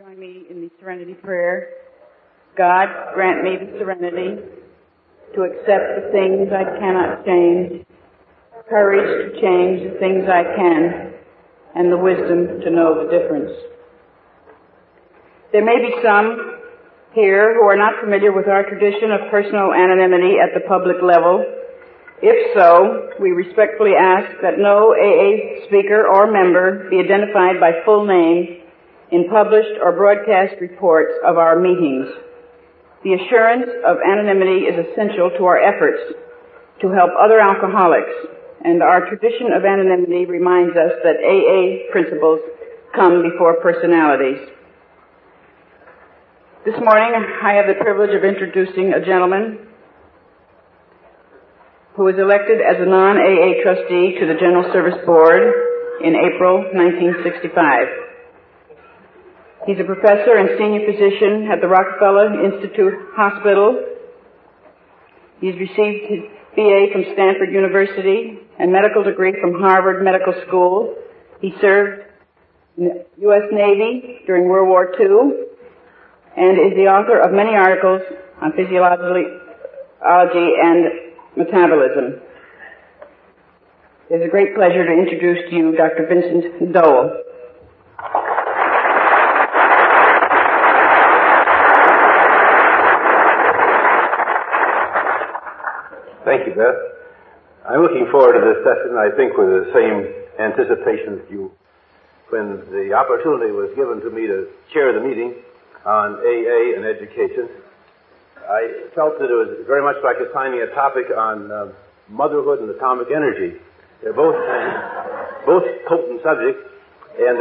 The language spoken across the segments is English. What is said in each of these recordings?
Join me in the serenity prayer. God, grant me the serenity to accept the things I cannot change, courage to change the things I can, and the wisdom to know the difference. There may be some here who are not familiar with our tradition of personal anonymity at the public level. If so, we respectfully ask that no AA speaker or member be identified by full name in published or broadcast reports of our meetings. The assurance of anonymity is essential to our efforts to help other alcoholics, and our tradition of anonymity reminds us that AA principles come before personalities. This morning, I have the privilege of introducing a gentleman who was elected as a non-AA trustee to the General Service Board in April 1965. He's a professor and senior physician at the Rockefeller Institute Hospital. He's received his BA from Stanford University and medical degree from Harvard Medical School. He served in the U.S. Navy during World War II and is the author of many articles on physiology and metabolism. It is a great pleasure to introduce to you Dr. Vincent Dole. Thank you, Beth. I'm looking forward to this session, I think, with the same anticipation as you. When the opportunity was given to me to chair the meeting on AA and education, I felt that it was very much like assigning a topic on motherhood and atomic energy. They're both potent subjects, and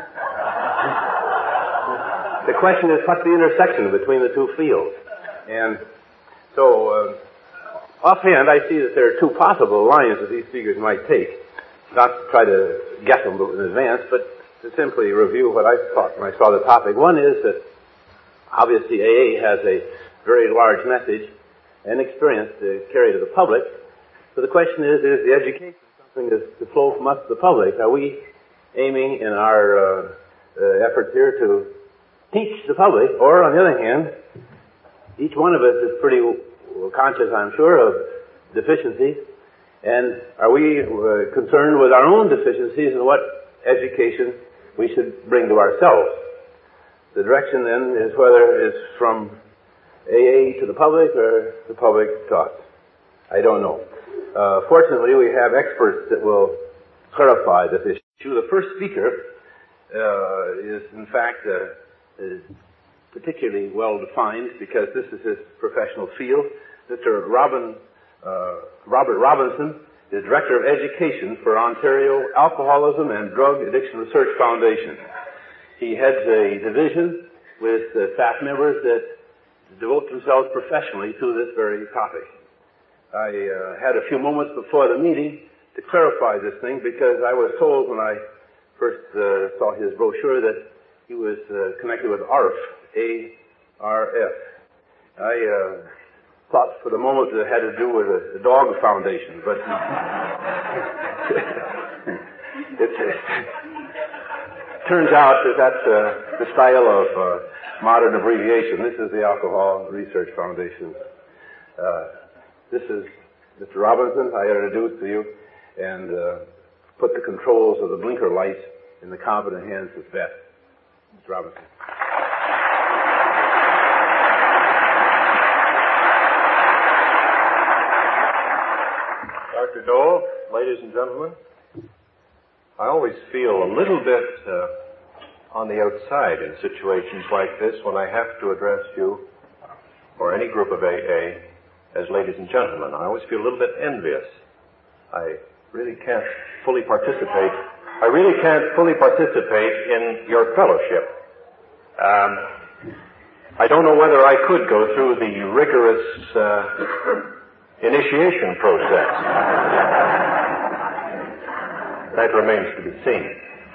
the question is, what's the intersection between the two fields? And so, offhand, I see that there are two possible lines that these speakers might take. Not to try to guess them in advance, but to simply review what I thought when I saw the topic. One is that obviously AA has a very large message and experience to carry to the public. So the question is the education something to flow from us to the public? Are we aiming in our efforts here to teach the public? Or, on the other hand, each one of us is pretty conscious, I'm sure, of deficiencies. And are we concerned with our own deficiencies and what education we should bring to ourselves? The direction, then, is whether it's from AA to the public or the public to us. I don't know. Fortunately, we have experts that will clarify this issue. The first speaker is, in fact, particularly well defined because this is his professional field. Mr. Robert Robinson is Director of Education for Ontario Alcoholism and Drug Addiction Research Foundation. He heads a division with staff members that devote themselves professionally to this very topic. I had a few moments before the meeting to clarify this thing because I was told when I first saw his brochure that he was connected with ARF, A-R-F. I thought for the moment that it had to do with a dog foundation, but it turns out that that's the style of modern abbreviation. This is the Alcohol Research Foundation. This is Mr. Robinson. I introduced to you and put the controls of the blinker lights in the competent hands of Beth. Mr. Robinson. Dr. Dole, ladies and gentlemen, I always feel a little bit on the outside in situations like this when I have to address you or any group of AA as ladies and gentlemen. I always feel a little bit envious. I really can't fully participate. I really can't fully participate in your fellowship. I don't know whether I could go through the rigorous initiation process. That remains to be seen.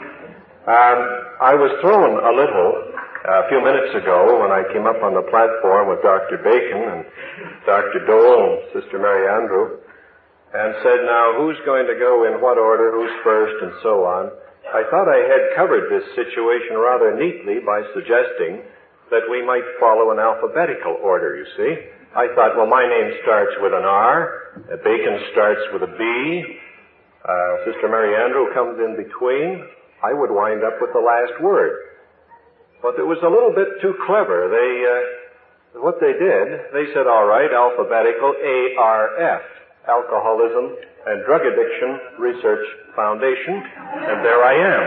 I was thrown a little a few minutes ago when I came up on the platform with Dr. Bacon and Dr. Dole and Sister Mary Andrew and said, now, who's going to go in what order, who's first, and so on. I thought I had covered this situation rather neatly by suggesting that we might follow an alphabetical order, you see. I thought, well, my name starts with an R, Bacon starts with a B, Sister Mary Andrew comes in between. I would wind up with the last word. But it was a little bit too clever. What they did, they said, all right, alphabetical, ARF, Alcoholism and Drug Addiction Research Foundation, and there I am.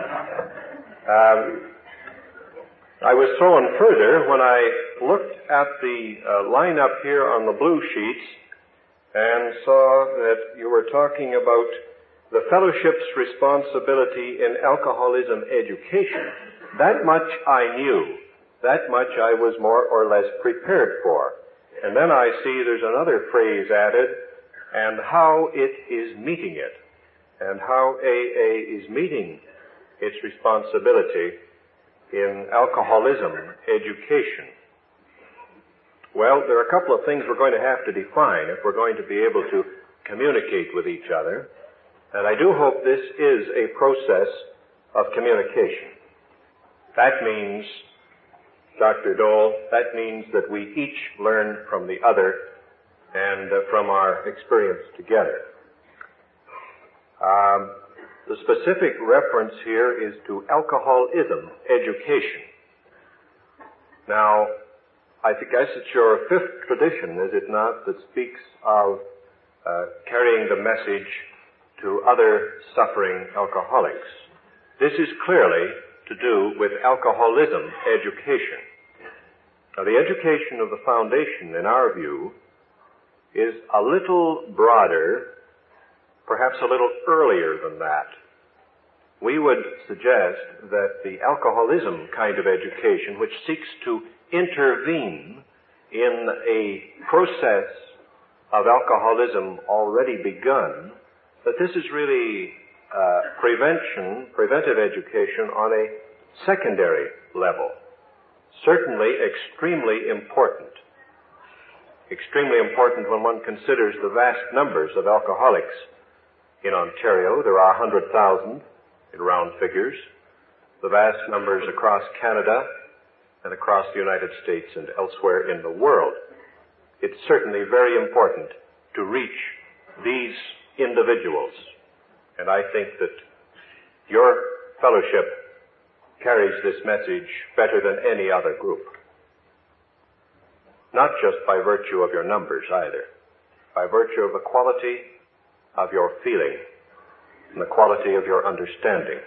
I was thrown further when I looked at the lineup here on the blue sheets and saw that you were talking about the fellowship's responsibility in alcoholism education. That much I knew. That much I was more or less prepared for. And then I see there's another phrase added, and how it is meeting it, and how AA is meeting its responsibility in alcoholism education. Well, there are a couple of things we're going to have to define if we're going to be able to communicate with each other, and I do hope this is a process of communication. That means, Dr. Dole, that means that we each learn from the other and from our experience together. The specific reference here is to alcoholism education. Now, I guess it's your fifth tradition, is it not, that speaks of carrying the message to other suffering alcoholics. This is clearly to do with alcoholism education. Now, the education of the foundation, in our view, is a little broader, perhaps a little earlier than that. We would suggest that the alcoholism kind of education, which seeks to intervene in a process of alcoholism already begun, that this is really preventive education on a secondary level. Certainly extremely important. Extremely important when one considers the vast numbers of alcoholics in Ontario. There are 100,000 in round figures. The vast numbers across Canada and across the United States and elsewhere in the world. It's certainly very important to reach these individuals. And I think that your fellowship carries this message better than any other group. Not just by virtue of your numbers either, by virtue of the quality of your feeling and the quality of your understanding.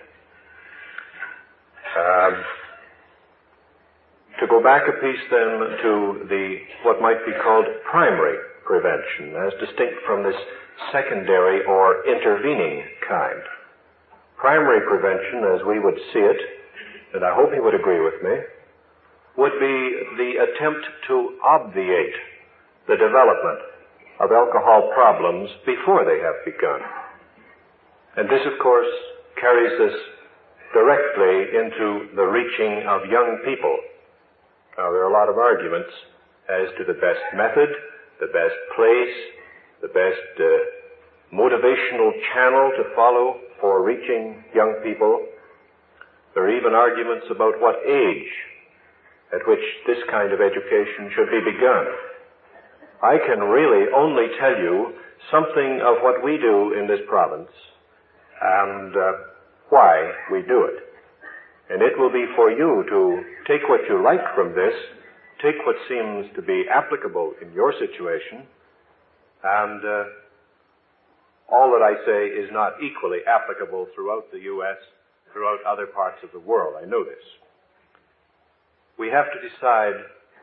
To go back a piece then to what might be called primary prevention, as distinct from this secondary or intervening kind. Primary prevention, as we would see it, and I hope you would agree with me, would be the attempt to obviate the development of alcohol problems before they have begun. And this, of course, carries us directly into the reaching of young people. Now, there are a lot of arguments as to the best method, the best place, the best motivational channel to follow for reaching young people. There are even arguments about what age at which this kind of education should be begun. I can really only tell you something of what we do in this province and why we do it. And it will be for you to take what you like from this, take what seems to be applicable in your situation, and all that I say is not equally applicable throughout the U.S., throughout other parts of the world. I know this. We have to decide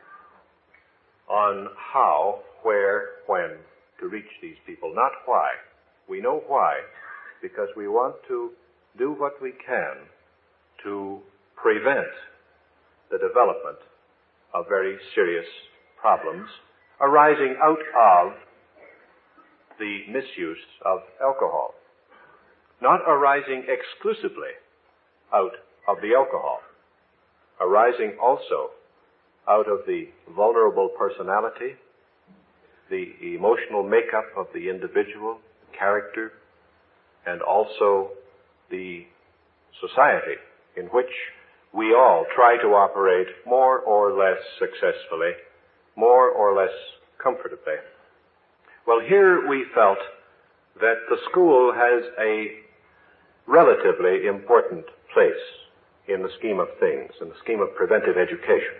on how, where, when to reach these people, not why. We know why, because we want to do what we can to prevent the development of very serious problems arising out of the misuse of alcohol. Not arising exclusively out of the alcohol, arising also out of the vulnerable personality, the emotional makeup of the individual, character, and also the society in which we all try to operate more or less successfully, more or less comfortably. Well, here we felt that the school has a relatively important place in the scheme of things, in the scheme of preventive education.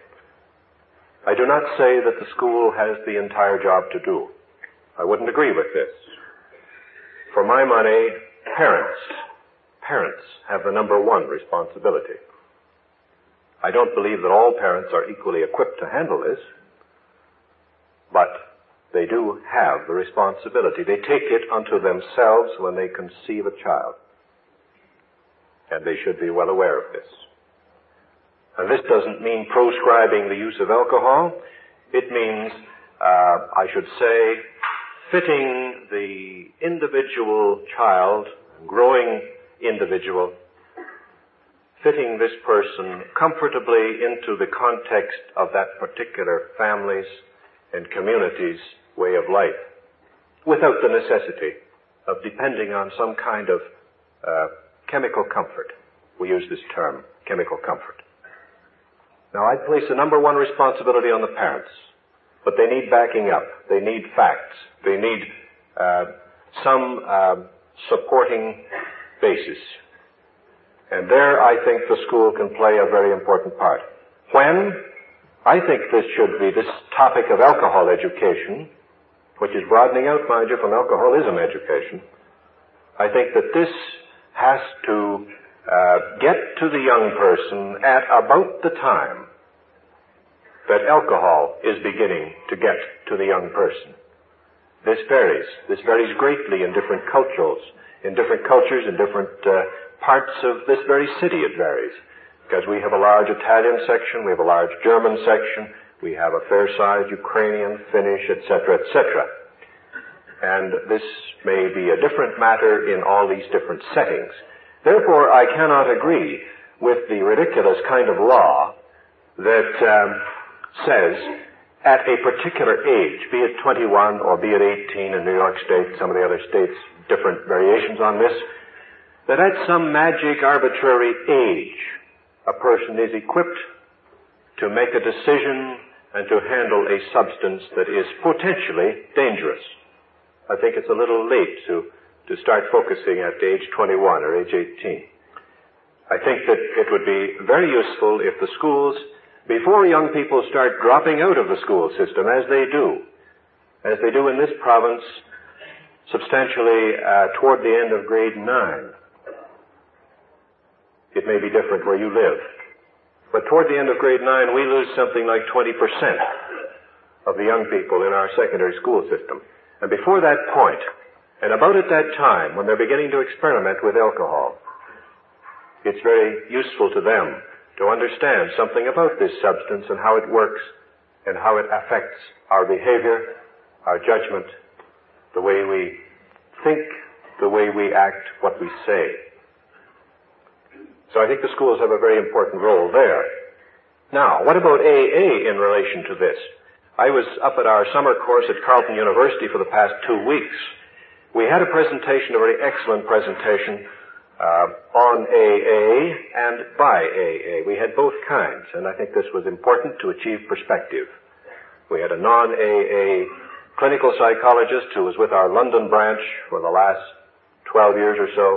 I do not say that the school has the entire job to do. I wouldn't agree with this. For my money, parents have the number one responsibility. I don't believe that all parents are equally equipped to handle this, but they do have the responsibility. They take it unto themselves when they conceive a child. And they should be well aware of this. And this doesn't mean proscribing the use of alcohol. It means, I should say, fitting the individual child, growing individual, fitting this person comfortably into the context of that particular family's and community's way of life, without the necessity of depending on some kind of chemical comfort. We use this term, chemical comfort. Now, I place the number one responsibility on the parents, but they need backing up. They need facts. They need some supporting basis. And there, I think the school can play a very important part. When I think this topic of alcohol education, which is broadening out, mind you, from alcoholism education, I think that this has to get to the young person at about the time that alcohol is beginning to get to the young person. This varies. This varies greatly in different cultures. In different cultures, in different parts of this very city it varies. Because we have a large Italian section, we have a large German section, we have a fair-sized Ukrainian, Finnish, etc., etc. And this may be a different matter in all these different settings. Therefore, I cannot agree with the ridiculous kind of law that says at a particular age, be it 21 or be it 18 in New York State, some of the other states, different variations on this, that at some magic arbitrary age, a person is equipped to make a decision and to handle a substance that is potentially dangerous. I think it's a little late to start focusing at age 21 or age 18. I think that it would be very useful if the schools, before young people start dropping out of the school system, as they do in this province, substantially toward the end of grade 9. It may be different where you live. But toward the end of grade 9, we lose something like 20% of the young people in our secondary school system. And before that point, and about at that time, when they're beginning to experiment with alcohol, it's very useful to them to understand something about this substance and how it works and how it affects our behavior, our judgment, the way we think, the way we act, what we say. So I think the schools have a very important role there. Now, what about AA in relation to this? I was up at our summer course at Carleton University for the past 2 weeks. We had a presentation, a very excellent presentation, on AA and by AA. We had both kinds, and I think this was important to achieve perspective. We had a non-AA clinical psychologist who was with our London branch for the last 12 years or so,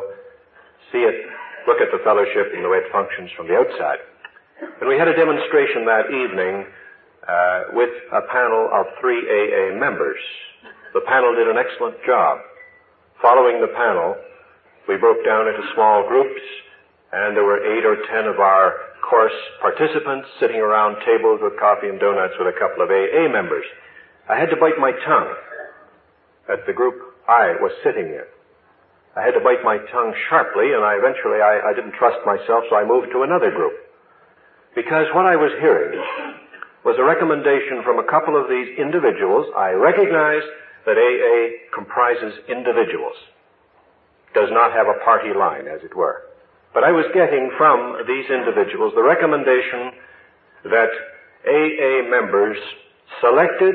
look at the fellowship and the way it functions from the outside. And we had a demonstration that evening with a panel of 3 AA members. The panel did an excellent job. Following the panel, we broke down into small groups, and there were 8 or 10 of our course participants sitting around tables with coffee and donuts with a couple of AA members. I had to bite my tongue at the group I was sitting in. I had to bite my tongue sharply, and I didn't trust myself, so I moved to another group. Because what I was hearing was a recommendation from a couple of these individuals. I recognize that AA comprises individuals, does not have a party line, as it were. But I was getting from these individuals the recommendation that AA members selected,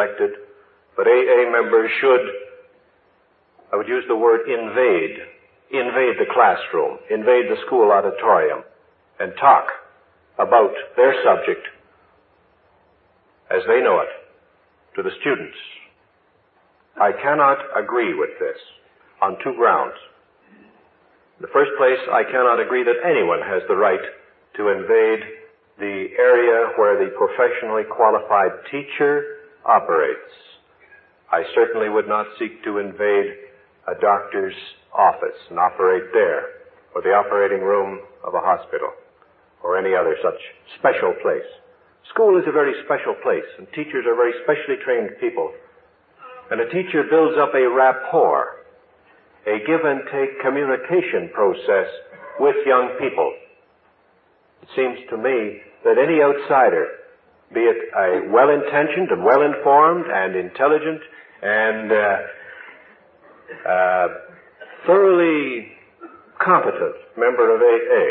but AA members should, I would use the word invade invade the classroom, invade the school auditorium, and talk about their subject as they know it to the students. I cannot agree with this on two grounds. In the first place, I cannot agree that anyone has the right to invade the area where the professionally qualified teacher operates. I certainly would not seek to invade a doctor's office and operate there, or the operating room of a hospital, or any other such special place. School is a very special place, and teachers are very specially trained people. And a teacher builds up a rapport, a give-and-take communication process with young people. It seems to me that any outsider, be it a well-intentioned and well-informed and intelligent and thoroughly competent member of AA,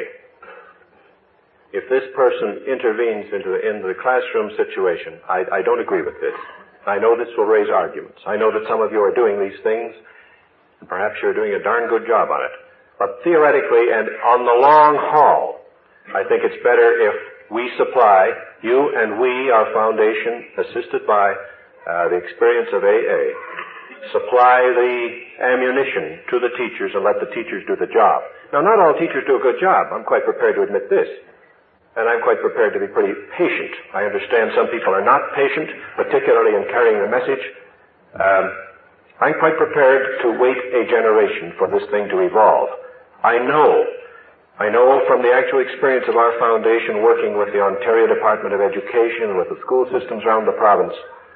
if this person intervenes into the classroom situation, I don't agree with this. I know this will raise arguments. I know that some of you are doing these things, and perhaps you're doing a darn good job on it. But theoretically and on the long haul, I think it's better if we supply, you and we, our foundation, assisted by the experience of AA, supply the ammunition to the teachers and let the teachers do the job. Now, not all teachers do a good job. I'm quite prepared to admit this. And I'm quite prepared to be pretty patient. I understand some people are not patient, particularly in carrying the message. I'm quite prepared to wait a generation for this thing to evolve. I know from the actual experience of our foundation working with the Ontario Department of Education and with the school systems around the province,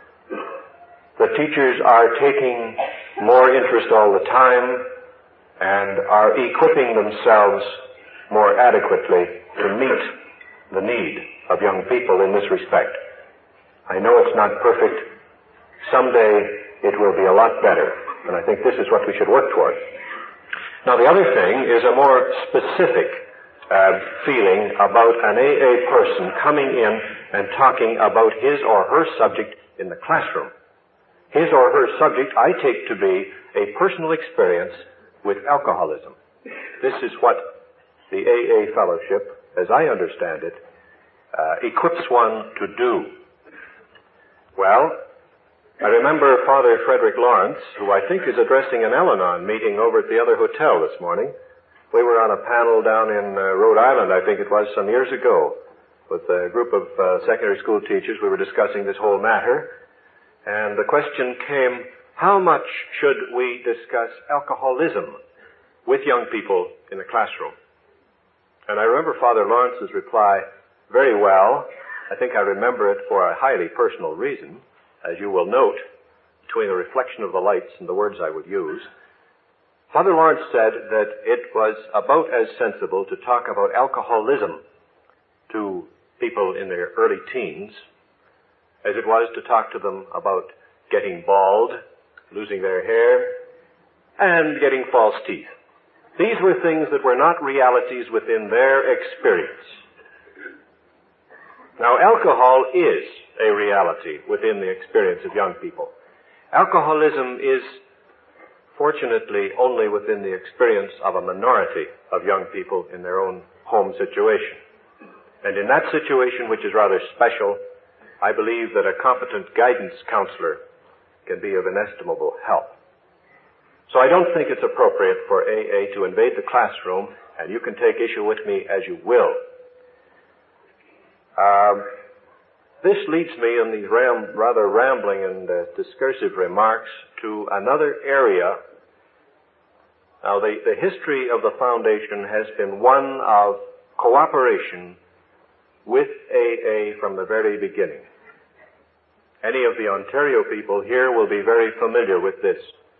the teachers are taking more interest all the time and are equipping themselves more adequately to meet the need of young people in this respect. I know it's not perfect. Someday it will be a lot better, and I think this is what we should work toward. Now, the other thing is a more specific feeling about an AA person coming in and talking about his or her subject in the classroom. His or her subject I take to be a personal experience with alcoholism. This is what the AA fellowship, as I understand it, equips one to do. Well, I remember Father Frederick Lawrence, who I think is addressing an Al-Anon meeting over at the other hotel this morning. We were on a panel down in Rhode Island, I think it was, some years ago, with a group of secondary school teachers. We were discussing this whole matter, and the question came, how much should we discuss alcoholism with young people in the classroom? And I remember Father Lawrence's reply very well. I think I remember it for a highly personal reason, as you will note, between the reflection of the lights and the words I would use. Father Lawrence said that it was about as sensible to talk about alcoholism to people in their early teens as it was to talk to them about getting bald, losing their hair, and getting false teeth. These were things that were not realities within their experience. Now, alcohol is a reality within the experience of young people. Alcoholism is, fortunately, only within the experience of a minority of young people in their own home situation. And in that situation, which is rather special, I believe that a competent guidance counselor can be of inestimable help. So I don't think it's appropriate for AA to invade the classroom, and you can take issue with me as you will. This leads me in these rather rambling and discursive remarks to another area. Now, the history of the foundation has been one of cooperation with AA from the very beginning. Any of the Ontario people here will be very familiar with this.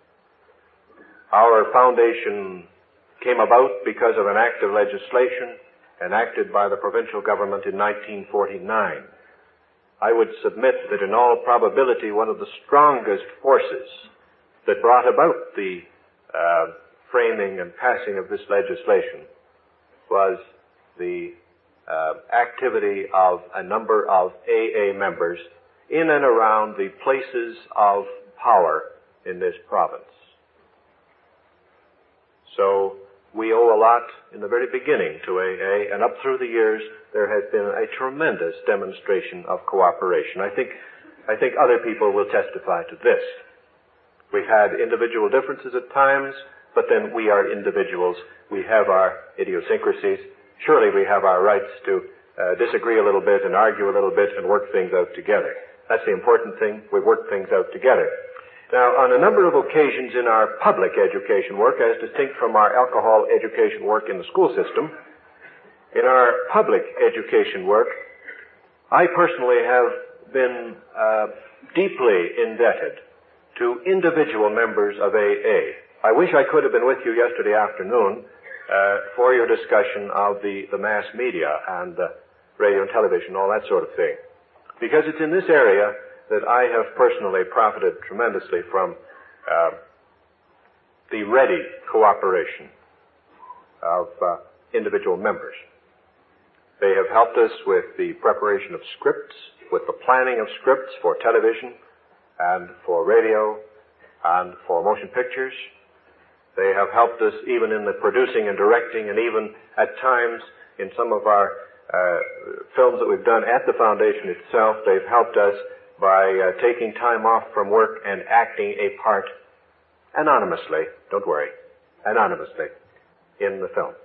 Our foundation came about because of an act of legislation enacted by the provincial government in 1949. I would submit that in all probability one of the strongest forces that brought about the framing and passing of this legislation was the activity of a number of AA members in and around the places of power in this province. So we owe a lot in the very beginning to AA, and up through the years, there has been a tremendous demonstration of cooperation. I think other people will testify to this. We've had individual differences at times, but then we are individuals. We have our idiosyncrasies. Surely we have our rights to disagree a little bit and argue a little bit and work things out together. That's the important thing. We work things out together. Now, on a number of occasions in our public education work, as distinct from our alcohol education work in the school system, in our public education work, I personally have been deeply indebted to individual members of AA. I wish I could have been with you yesterday afternoon for your discussion of the mass media and radio and television, all that sort of thing. Because it's in this area that I have personally profited tremendously from the ready cooperation of individual members. They have helped us with the preparation of scripts, with the planning of scripts for television and for radio and for motion pictures. They have helped us even in the producing and directing, and even at times in some of our films that we've done at the foundation itself. They've helped us by taking time off from work and acting a part anonymously, don't worry, anonymously in the film.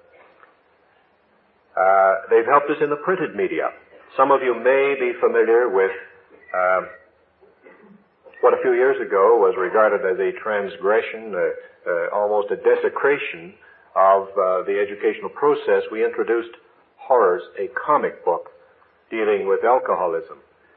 They've helped us in the printed media. Some of you may be familiar with what a few years ago was regarded as a transgression, almost a desecration of the educational process. We introduced Horrors, a comic book dealing with alcoholism.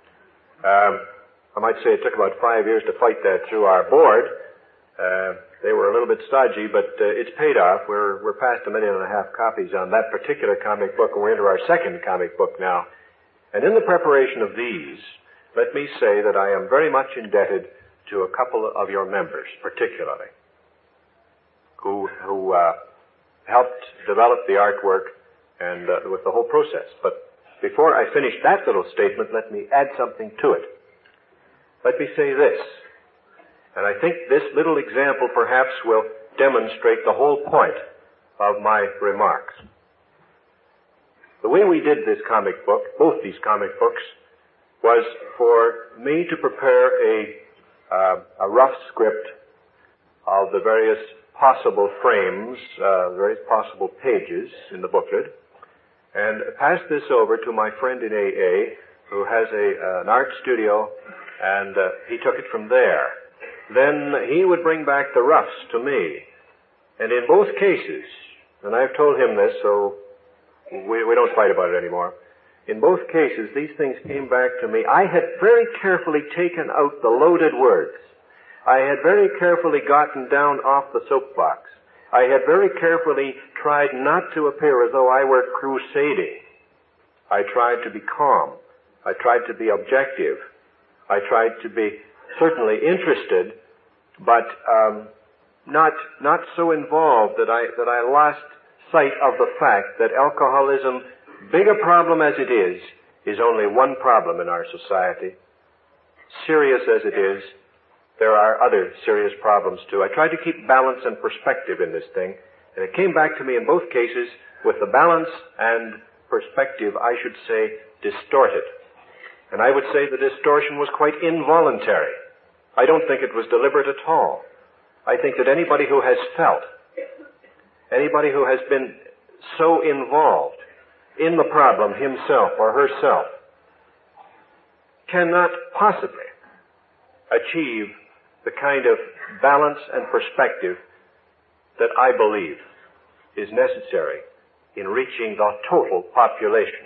I might say it took about 5 years to fight that through our board. They were a little bit stodgy, but it's paid off. We're past 1.5 million copies on that particular comic book, and we're into our second comic book now. And in the preparation of these, let me say that I am very much indebted to a couple of your members, particularly, who helped develop the artwork and with the whole process. But before I finish that little statement, let me add something to it. Let me say this, and I think this little example perhaps will demonstrate the whole point of my remarks. The way we did this comic book, both these comic books, was for me to prepare a rough script of the various possible frames, various possible pages in the booklet, and pass this over to my friend in AA, who has an art studio, and he took it from there. Then he would bring back the roughs to me. And in both cases, and I've told him this, so we don't fight about it anymore. In both cases, these things came back to me. I had very carefully taken out the loaded words. I had very carefully gotten down off the soapbox. I had very carefully tried not to appear as though I were crusading. I tried to be calm. I tried to be objective. I tried to be certainly interested, but not so involved that I lost sight of the fact that alcoholism, big a problem as it is only one problem in our society. Serious as it is, there are other serious problems too. I tried to keep balance and perspective in this thing, and it came back to me in both cases with the balance and perspective, I should say, distorted. And I would say the distortion was quite involuntary. I don't think it was deliberate at all. I think that anybody who has felt, anybody who has been so involved in the problem himself or herself, cannot possibly achieve the kind of balance and perspective that I believe is necessary in reaching the total population.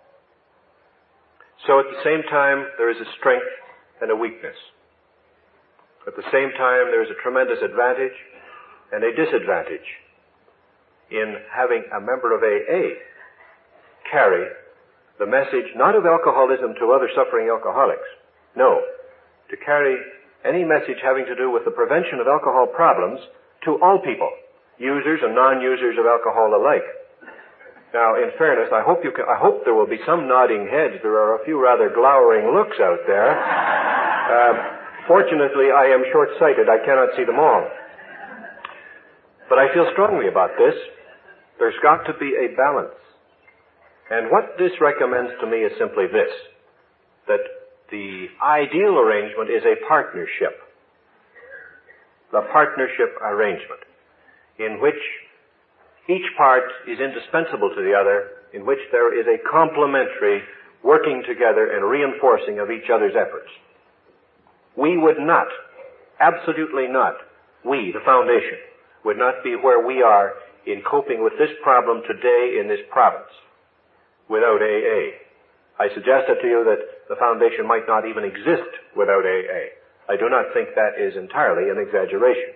So at the same time, there is a strength and a weakness. At the same time, there is a tremendous advantage and a disadvantage in having a member of AA carry the message not of alcoholism to other suffering alcoholics. No, to carry any message having to do with the prevention of alcohol problems to all people, users and non-users of alcohol alike. Now, in fairness, I hope there will be some nodding heads. There are a few rather glowering looks out there. Fortunately, I am short-sighted. I cannot see them all. But I feel strongly about this, There's got to be a balance. And what this recommends to me is simply this, that the ideal arrangement is a partnership. The partnership arrangement in which each part is indispensable to the other, in which there is a complementary working together and reinforcing of each other's efforts. We would not, absolutely not, we, the foundation, would not be where we are in coping with this problem today in this province without AA. I suggested to you that the foundation might not even exist without AA. I do not think that is entirely an exaggeration.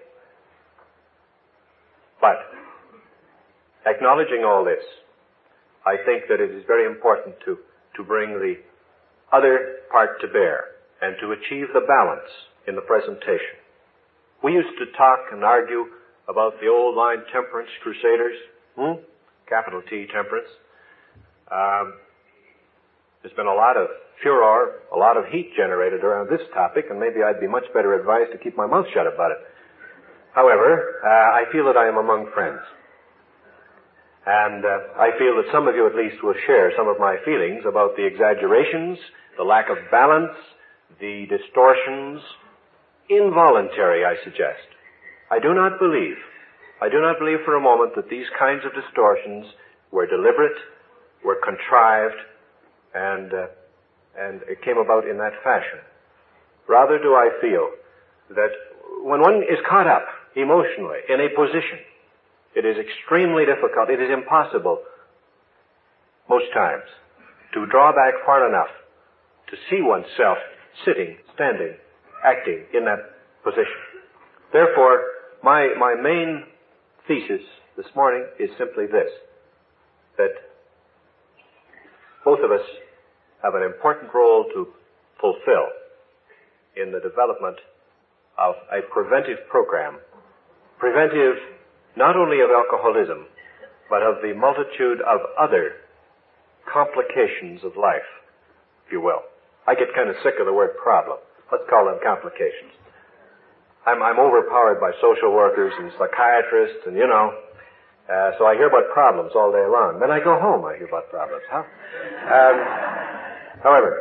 But, acknowledging all this, I think that it is very important to bring the other part to bear and to achieve the balance in the presentation. We used to talk and argue about the old line temperance crusaders, capital T, temperance. There's been a lot of furor, a lot of heat generated around this topic, and maybe I'd be much better advised to keep my mouth shut about it. However, I feel that I am among friends. And I feel that some of you at least will share some of my feelings about the exaggerations, the lack of balance, the distortions, involuntary, I suggest. I do not believe for a moment that these kinds of distortions were deliberate, were contrived, and it came about in that fashion. Rather do I feel that when one is caught up emotionally in a position, it is extremely difficult, it is impossible, most times, to draw back far enough to see oneself sitting, standing, acting in that position. Therefore, my main thesis this morning is simply this, that both of us have an important role to fulfill in the development of a preventive program, preventive not only of alcoholism, but of the multitude of other complications of life, if you will. I get kind of sick of the word problem. Let's call them complications. I'm overpowered by social workers and psychiatrists and, so I hear about problems all day long. Then I go home, I hear about problems, However,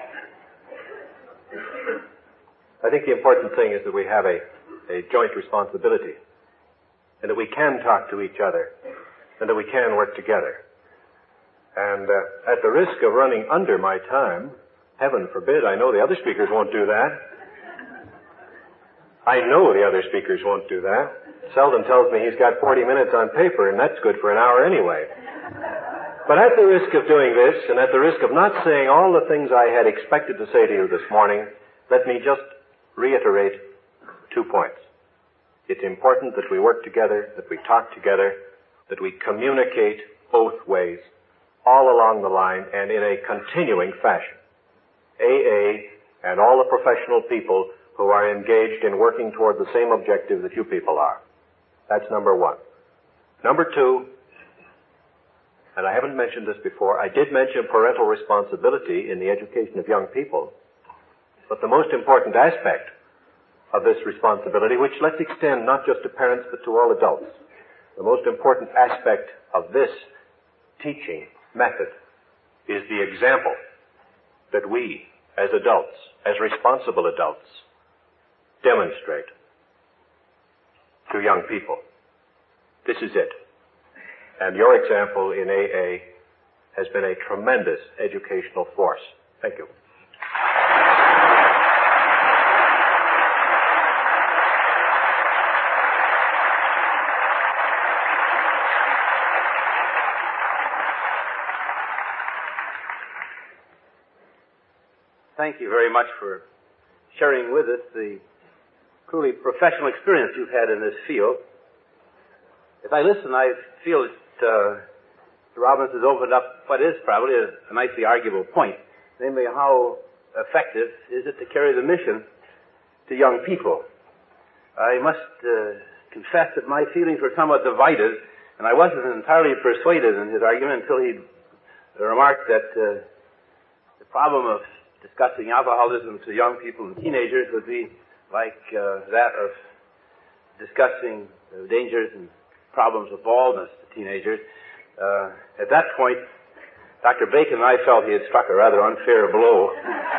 I think the important thing is that we have a joint responsibility, and that we can talk to each other, and that we can work together. And at the risk of running under my time, heaven forbid, I know the other speakers won't do that. I know the other speakers won't do that. Selden tells me he's got 40 minutes on paper, and that's good for an hour anyway. But at the risk of doing this, and at the risk of not saying all the things I had expected to say to you this morning, let me just reiterate 2 points. It's important that we work together, that we talk together, that we communicate both ways, all along the line and in a continuing fashion. AA and all the professional people who are engaged in working toward the same objective that you people are. That's number one. Number two, and I haven't mentioned this before, I did mention parental responsibility in the education of young people, but the most important aspect of this responsibility, which let's extend not just to parents but to all adults, the most important aspect of this teaching method is the example that we, as adults, as responsible adults, demonstrate to young people. This is it. And your example in AA has been a tremendous educational force. Thank you. Thank you very much for sharing with us the truly professional experience you've had in this field. As I listen, I feel that Mr. Robbins has opened up what is probably a nicely arguable point, namely how effective is it to carry the mission to young people. I must confess that my feelings were somewhat divided, and I wasn't entirely persuaded in his argument until he remarked that the problem of discussing alcoholism to young people and teenagers would be like that of discussing the dangers and problems of baldness to teenagers. At that point, Dr. Bacon and I felt he had struck a rather unfair blow.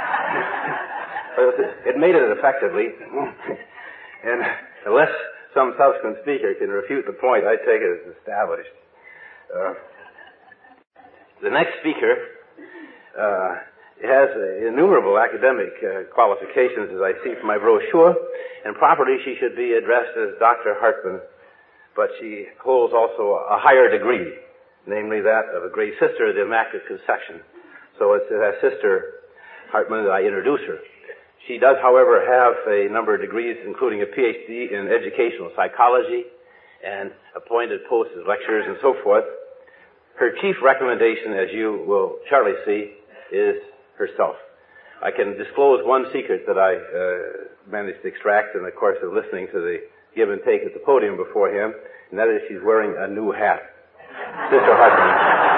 It made it effectively. And unless some subsequent speaker can refute the point, I take it as established. The next speaker has innumerable academic qualifications, as I see from my brochure, and properly she should be addressed as Dr. Hartman, but she holds also a higher degree, namely that of a great sister of the Immaculate Conception. So it's as Sister Hartman that I introduce her. She does, however, have a number of degrees, including a PhD in educational psychology and appointed posts as lecturers and so forth. Her chief recommendation, as you will shortly see, is herself. I can disclose one secret that I managed to extract in the course of listening to the give and take at the podium before him, and that is she's wearing a new hat. Sister Hartman.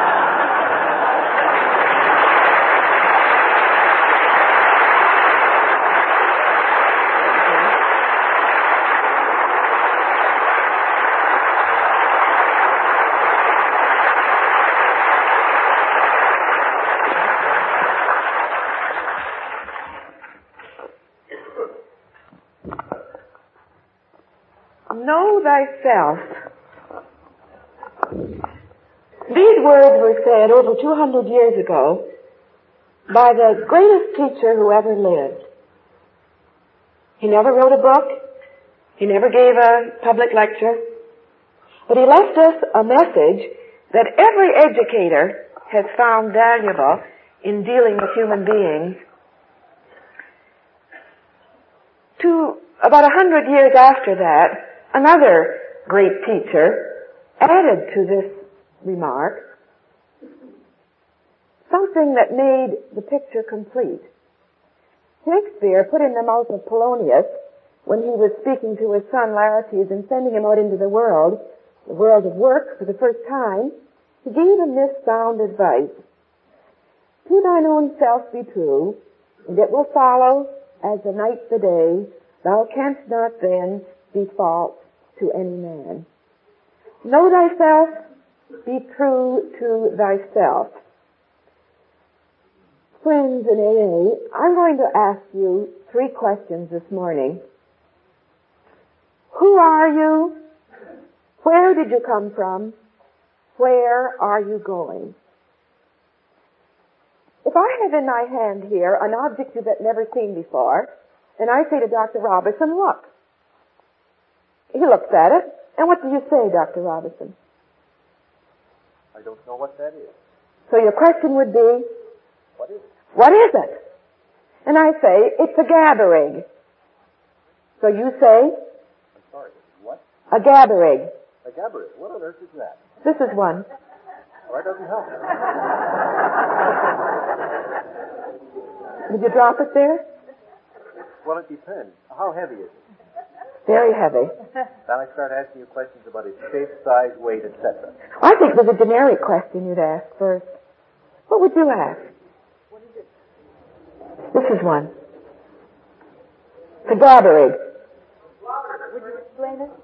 Know thyself. These words were said over 200 years ago by the greatest teacher who ever lived. He never wrote a book. He never gave a public lecture. But he left us a message that every educator has found valuable in dealing with human beings. About 100 years after that, another great teacher added to this remark something that made the picture complete. Shakespeare put in the mouth of Polonius, when he was speaking to his son Laertes and sending him out into the world of work for the first time, he gave him this sound advice. To thine own self be true, and it will follow as the night the day, thou canst not then be false to any man. Know thyself, be true to thyself. Friends in AA, I'm going to ask you 3 questions this morning. Who are you? Where did you come from? Where are you going? If I have in my hand here an object you've never seen before, and I say to Dr. Robertson, look. He looks at it, and what do you say, Dr. Robertson? I don't know what that is. So your question would be, What is it? What is it? And I say, it's a gathering. So you say? I'm sorry, what? A gathering. A gathering? What on earth is that? This is one. Well, that doesn't help. Did you drop it there? Well, it depends. How heavy is it? Very heavy. Then I start asking you questions about its shape, size, weight, etc. I think there's a generic question you'd ask first. What would you ask? What is it? This is one. It's a gathering. Would you explain it?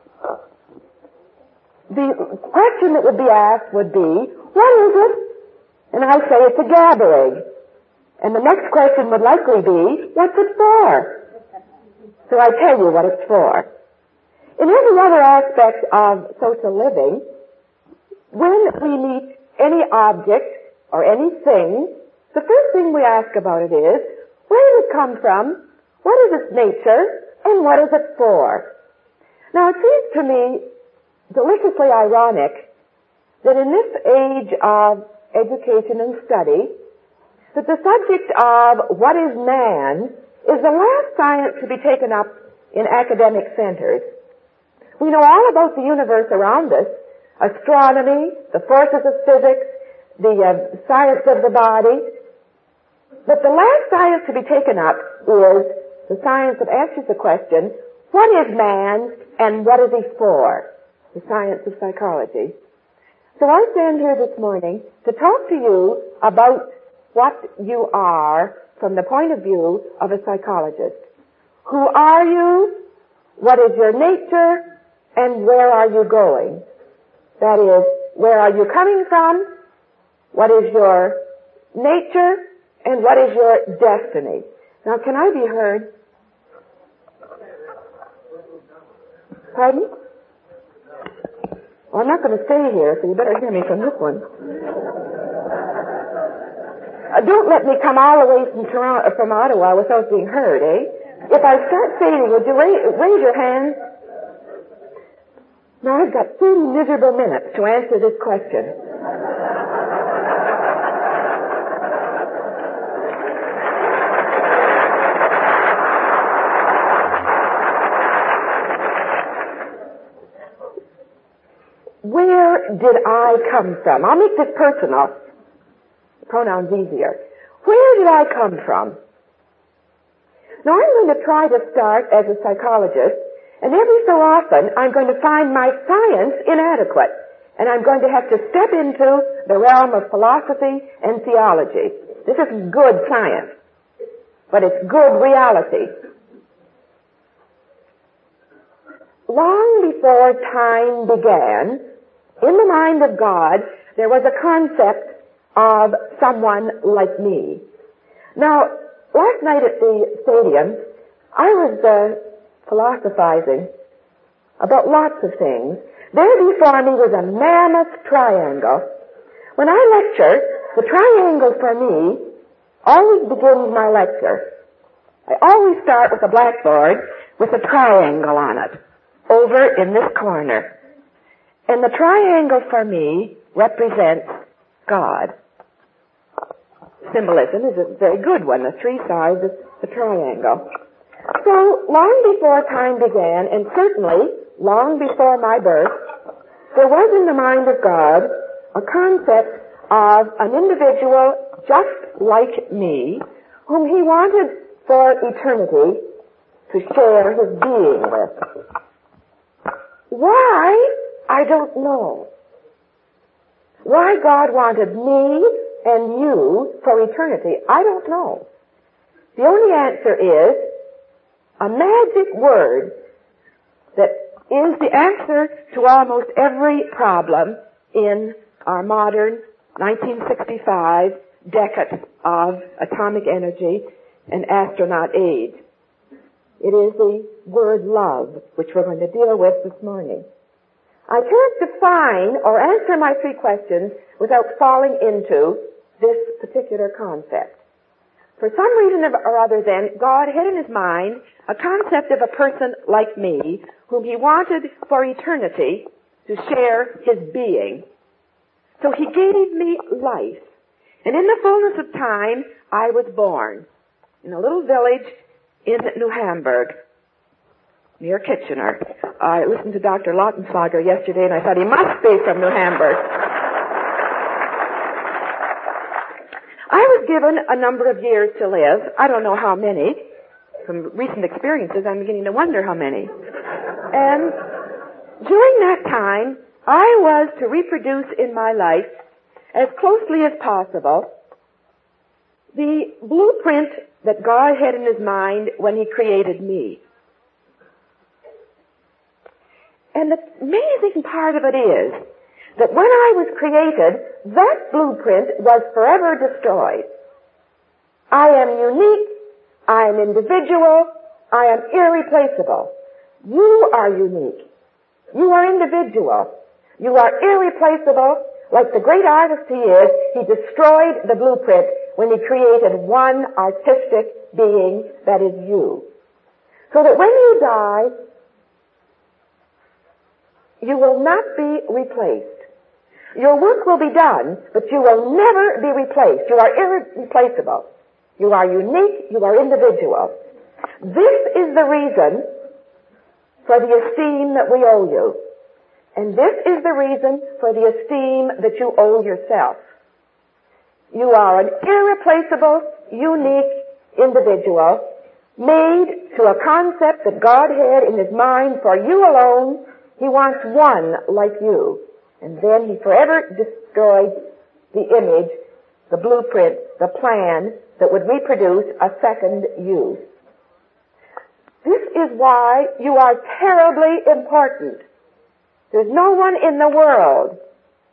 The question that would be asked would be, what is it? And I say it's a gathering. And the next question would likely be, what's it for? So I tell you what it's for. In every other aspect of social living, when we meet any object or anything, the first thing we ask about it is, where did it come from? What is its nature? And what is it for? Now it seems to me deliciously ironic that in this age of education and study, that the subject of what is man is the last science to be taken up in academic centers. We know all about the universe around us, astronomy, the forces of physics, the science of the body. But the last science to be taken up is the science that answers the question, what is man and what is he for? The science of psychology. So I stand here this morning to talk to you about what you are from the point of view of a psychologist. Who are you? What is your nature? And where are you going? That is, Where are you coming from? What is your nature? And what is your destiny? Now, can I be heard? Pardon? Well, I'm not going to stay here, so you better hear me from this one. Don't let me come all the way from Ottawa without being heard, eh? If I start fading, would you raise your hand? Now, I've got 30 miserable minutes to answer this question. Where did I come from? I'll make this personal. Pronouns easier. Where did I come from? Now, I'm going to try to start as a psychologist, and every so often I'm going to find my science inadequate, and I'm going to have to step into the realm of philosophy and theology. This is good science, but it's good reality. Long before time began, in the mind of God, there was a concept of someone like me. Now, last night at the stadium, I was philosophizing about lots of things. There before me was a mammoth triangle. When I lecture, the triangle for me always begins my lecture. I always start with a blackboard with a triangle on it, over in this corner. And the triangle for me represents God. Symbolism is a very good one, the three sides of the triangle. So, long before time began, and certainly long before my birth, there was in the mind of God a concept of an individual just like me, whom he wanted for eternity to share his being with. Why? I don't know. Why God wanted me and you for eternity, I don't know. The only answer is a magic word that is the answer to almost every problem in our modern 1965 decade of atomic energy and astronaut age. It is the word love, which we're going to deal with this morning. I can't define or answer my three questions without falling into this particular concept. For some reason or other then, God had in his mind a concept of a person like me, whom he wanted for eternity to share his being. So he gave me life. And in the fullness of time, I was born in a little village in New Hamburg, near Kitchener. I listened to Dr. Lautenschlager yesterday, and I thought he must be from New Hamburg. I was given a number of years to live. I don't know how many. From recent experiences, I'm beginning to wonder how many. And during that time, I was to reproduce in my life, as closely as possible, the blueprint that God had in his mind when he created me. And the amazing part of it is that when I was created, that blueprint was forever destroyed. I am unique, I am individual, I am irreplaceable. You are unique. You are individual. You are irreplaceable. Like the great artist he is, he destroyed the blueprint when he created one artistic being that is you. So that when you die, you will not be replaced. Your work will be done, but you will never be replaced. You are irreplaceable. You are unique. You are individual. This is the reason for the esteem that we owe you. And this is the reason for the esteem that you owe yourself. You are an irreplaceable, unique individual made to a concept that God had in his mind for you alone. He wants one like you. And then he forever destroyed the image, the blueprint, the plan that would reproduce a second you. This is why you are terribly important. There's no one in the world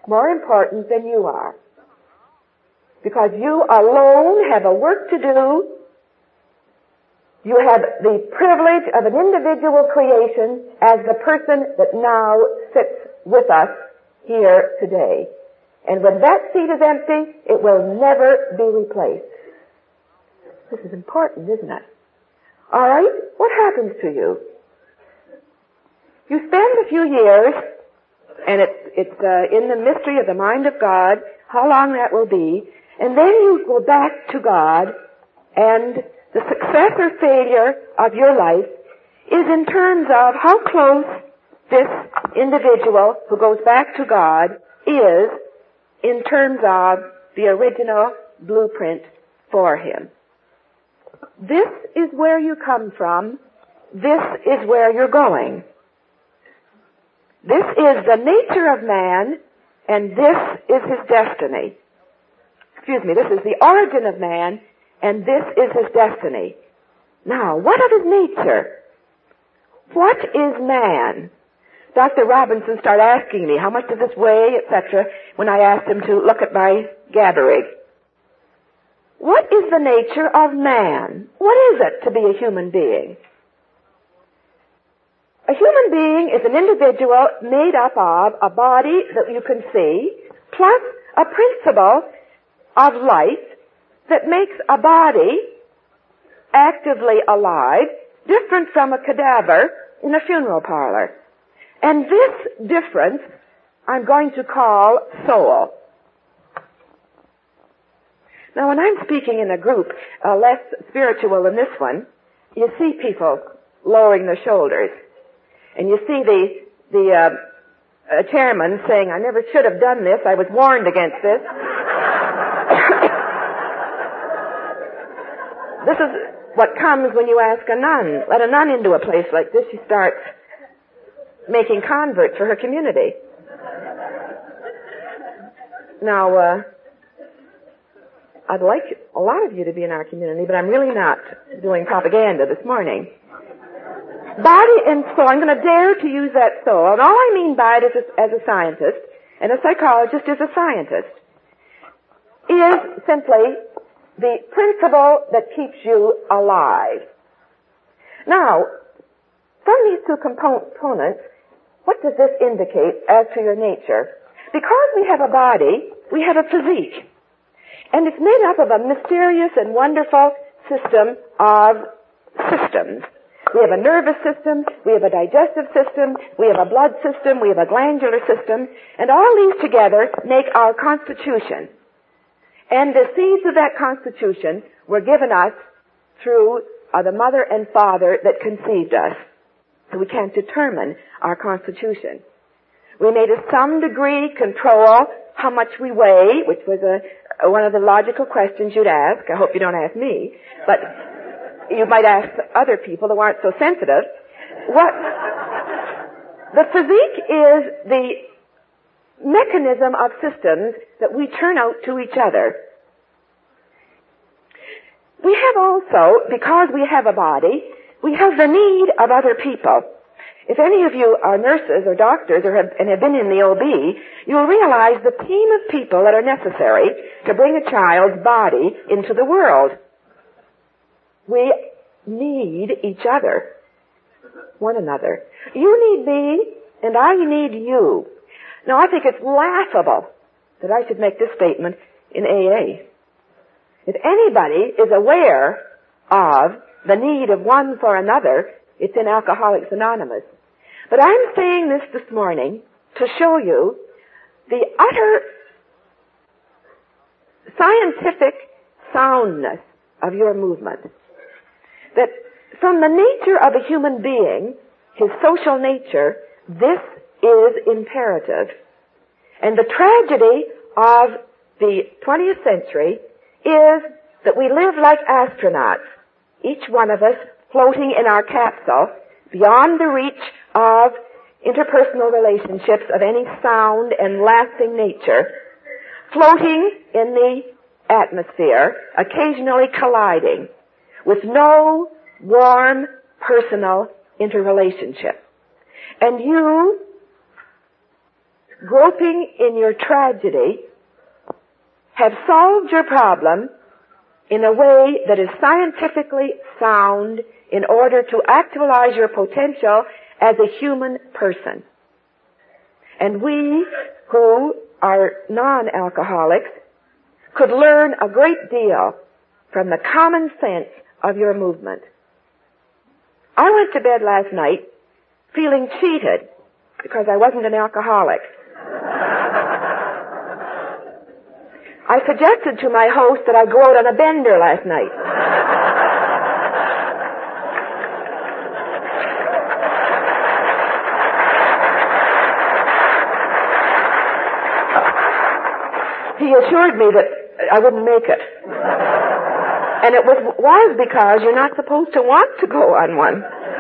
more important than you are. Because you alone have a work to do. You have the privilege of an individual creation as the person that now sits with us here today. And when that seat is empty, it will never be replaced. This is important, isn't it? All right? What happens to you? You spend a few years, and it's in the mystery of the mind of God, how long that will be, and then you go back to God, and the success or failure of your life is in terms of how close this individual who goes back to God is in terms of the original blueprint for him. This is where you come from. This is where you're going. This is the nature of man, and this is his destiny. This is the origin of man, and this is his destiny. Now, what of his nature? What is man? Dr. Robinson started asking me, how much does this weigh, etc., when I asked him to look at my Gabbard. What is the nature of man? What is it to be a human being? A human being is an individual made up of a body that you can see, plus a principle of life that makes a body actively alive, different from a cadaver in a funeral parlor. And this difference I'm going to call soul. Now, when I'm speaking in a group less spiritual than this one, you see people lowering their shoulders. And you see the chairman saying, I never should have done this. I was warned against this. This is what comes when you ask a nun. Let a nun into a place like this. She starts making converts for her community. Now, I'd like a lot of you to be in our community, but I'm really not doing propaganda this morning. Body and soul, I'm going to dare to use that soul. And all I mean by it as a scientist, and a psychologist is a scientist, is simply the principle that keeps you alive. Now, from these two components, what does this indicate as to your nature? Because we have a body, we have a physique. And it's made up of a mysterious and wonderful system of systems. We have a nervous system, we have a digestive system, we have a blood system, we have a glandular system, and all these together make our constitution. And the seeds of that constitution were given us through the mother and father that conceived us. So we can't determine our constitution. We may to some degree control how much we weigh, which was one of the logical questions you'd ask. I hope you don't ask me, but you might ask other people who aren't so sensitive. The physique is the mechanism of systems that we turn out to each other. We have also, because we have a body, we have the need of other people. If any of you are nurses or doctors and have been in the OB, you'll realize the team of people that are necessary to bring a child's body into the world. We need each other, one another. You need me, and I need you. Now, I think it's laughable that I should make this statement in AA. If anybody is aware of the need of one for another, it's in Alcoholics Anonymous. But I'm saying this morning to show you the utter scientific soundness of your movement. That from the nature of a human being, his social nature, this is imperative. And the tragedy of the 20th century is that we live like astronauts, each one of us floating in our capsule beyond the reach of interpersonal relationships of any sound and lasting nature, floating in the atmosphere, occasionally colliding, with no warm, personal interrelationship. And you groping in your tragedy, have solved your problem in a way that is scientifically sound in order to actualize your potential as a human person. And we who are non-alcoholics could learn a great deal from the common sense of your movement. I went to bed last night feeling cheated because I wasn't an alcoholic. I suggested to my host that I go out on a bender last night. He assured me that I wouldn't make it. And it was because you're not supposed to want to go on one.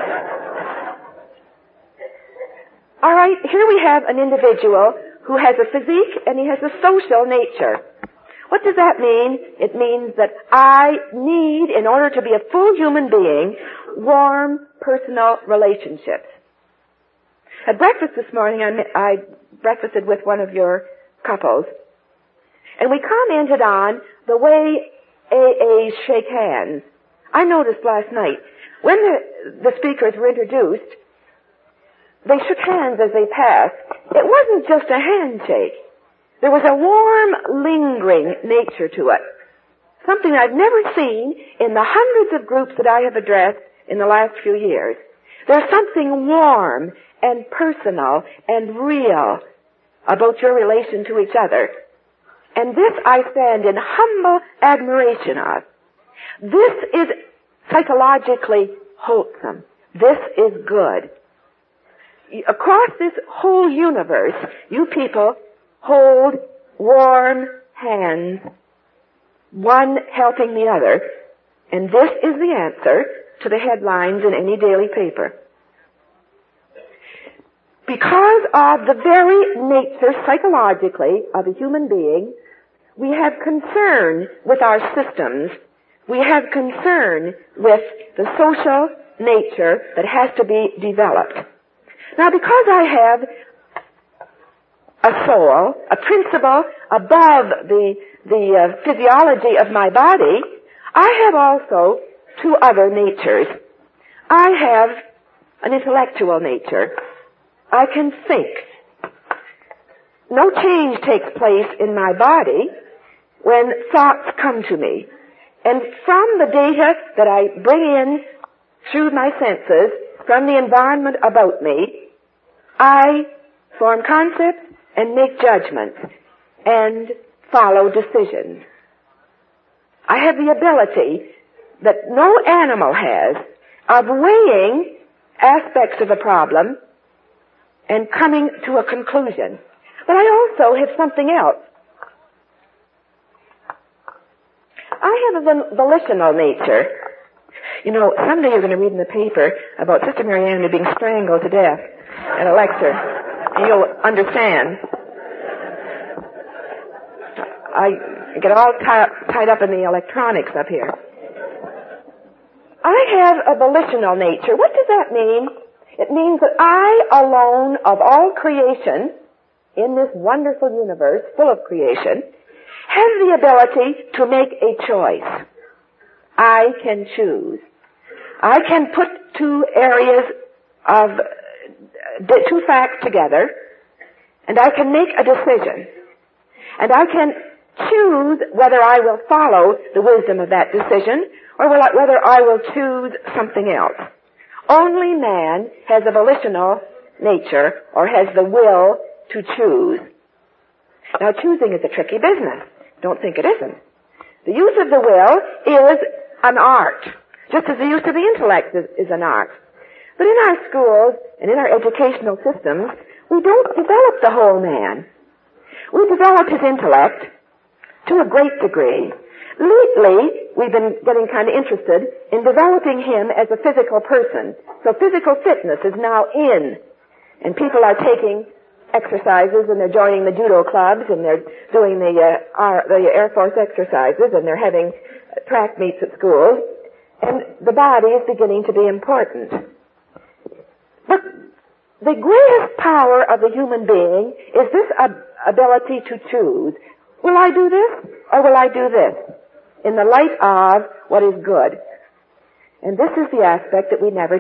All right, here we have an individual who has a physique and he has a social nature. What does that mean? It means that I need, in order to be a full human being, warm personal relationships. At breakfast this morning, I breakfasted with one of your couples, and we commented on the way AAs shake hands. I noticed last night, when the speakers were introduced, they shook hands as they passed. It wasn't just a handshake. There was a warm, lingering nature to it. Something I've never seen in the hundreds of groups that I have addressed in the last few years. There's something warm and personal and real about your relation to each other. And this I stand in humble admiration of. This is psychologically wholesome. This is good. Across this whole universe, you people hold warm hands, one helping the other, and this is the answer to the headlines in any daily paper. Because of the very nature psychologically of a human being, we have concern with our systems. We have concern with the social nature that has to be developed. Now, because I have a soul, a principle above the physiology of my body, I have also two other natures. I have an intellectual nature. I can think. No change takes place in my body when thoughts come to me. And from the data that I bring in through my senses, from the environment about me, I form concepts and make judgments and follow decisions. I have the ability that no animal has of weighing aspects of a problem and coming to a conclusion. But I also have something else. I have a volitional nature. You know, someday you're going to read in the paper about Sister Mary Ann being strangled to death at a lecture, and you'll understand. I get all tied up in the electronics up here. I have a volitional nature. What does that mean? It means that I alone of all creation in this wonderful universe full of creation have the ability to make a choice. I can choose. I can put two facts together, and I can make a decision. And I can choose whether I will follow the wisdom of that decision or whether I will choose something else. Only man has a volitional nature or has the will to choose. Now, choosing is a tricky business. Don't think it isn't. The use of the will is an art, just as the use of the intellect is an art. But in our schools and in our educational systems, we don't develop the whole man. We develop his intellect to a great degree. Lately, we've been getting kind of interested in developing him as a physical person. So physical fitness is now in, and people are taking exercises, and they're joining the judo clubs, and they're doing the Air Force exercises, and they're having track meets at schools, and the body is beginning to be important. But the greatest power of the human being is this ability to choose. Will I do this or will I do this? In the light of what is good. And this is the aspect that we never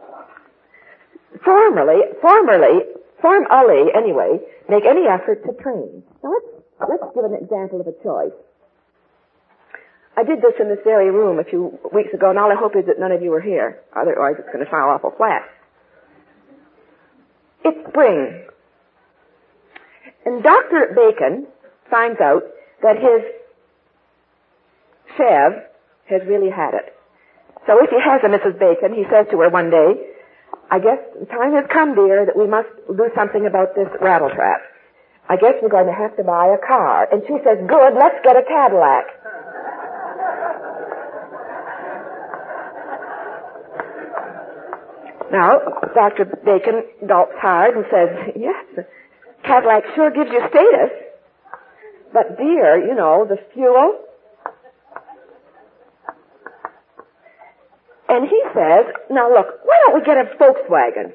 formally anyway, make any effort to train. Now let's give an example of a choice. I did this in this very room a few weeks ago, and all I hope is that none of you were here. Otherwise it's going to sound awful flat. It's spring. And Dr. Bacon finds out that his Chev has really had it. So if he has a Mrs. Bacon, he says to her one day, I guess the time has come, dear, that we must do something about this rattletrap. I guess we're going to have to buy a car. And she says, good, let's get a Cadillac. Now, Dr. Bacon gulps hard and says, yes, Cadillac sure gives you status. But dear, you know, the fuel. And he says, now look, why don't we get a Volkswagen?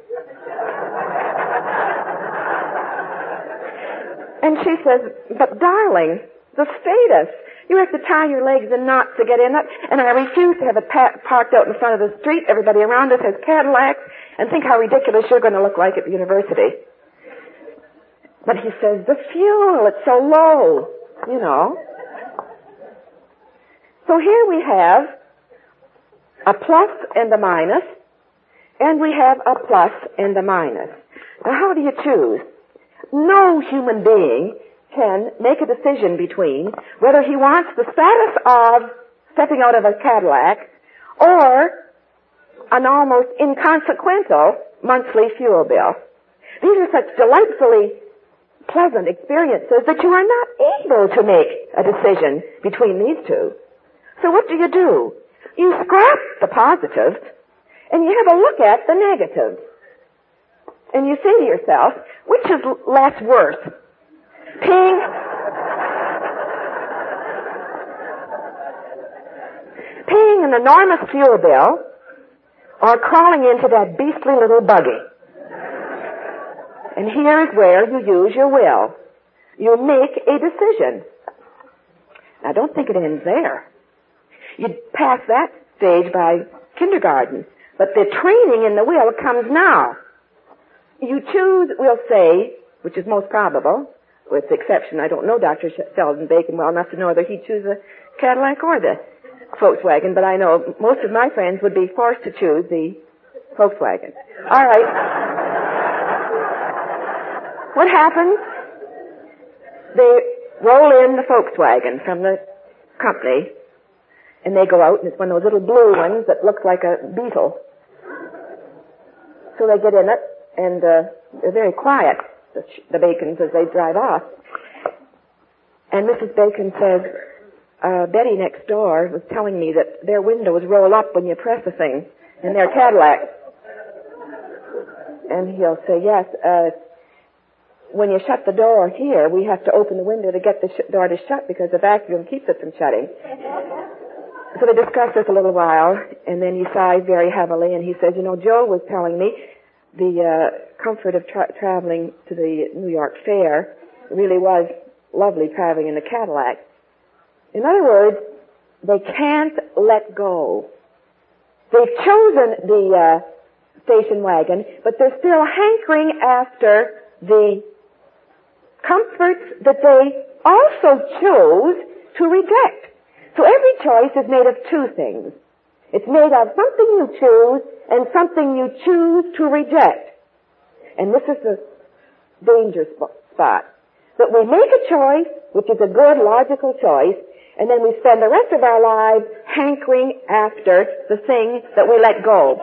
And she says, but darling, the status. You have to tie your legs in knots to get in it, and I refuse to have it parked out in front of the street. Everybody around us has Cadillacs, and think how ridiculous you're going to look like at the university. But he says, the fuel, it's so low, you know. So here we have a plus and a minus, and we have a plus and a minus. Now how do you choose? No human being can make a decision between whether he wants the status of stepping out of a Cadillac or an almost inconsequential monthly fuel bill. These are such delightfully pleasant experiences that you are not able to make a decision between these two. So what do? You scrap the positives and you have a look at the negatives. And you say to yourself, which is less worse? Paying an enormous fuel bill or crawling into that beastly little buggy. And here is where you use your will. You make a decision. Now don't think it ends there. You pass that stage by kindergarten, but the training in the will comes now. You choose, we'll say, which is most probable, with the exception, I don't know Dr. Sheldon Bacon well enough to know whether he'd choose the Cadillac or the Volkswagen, but I know most of my friends would be forced to choose the Volkswagen. All right. What happens? They roll in the Volkswagen from the company, and they go out, and it's one of those little blue ones that looks like a beetle. So they get in it, and they're very quiet, the Bacons, as they drive off. And Mrs. Bacon says, Betty next door was telling me that their windows roll up when you press a thing in their Cadillac. And he'll say, yes, when you shut the door here, we have to open the window to get the door to shut because the vacuum keeps it from shutting. So they discuss this a little while, and then he sighs very heavily, and he says, you know, Joe was telling me the comfort of traveling to the New York Fair really was lovely traveling in a Cadillac. In other words, they can't let go. They've chosen the station wagon, but they're still hankering after the comforts that they also chose to reject. So every choice is made of two things. It's made of something you choose and something you choose to reject. And this is the danger spot. That we make a choice, which is a good, logical choice, and then we spend the rest of our lives hankering after the thing that we let go.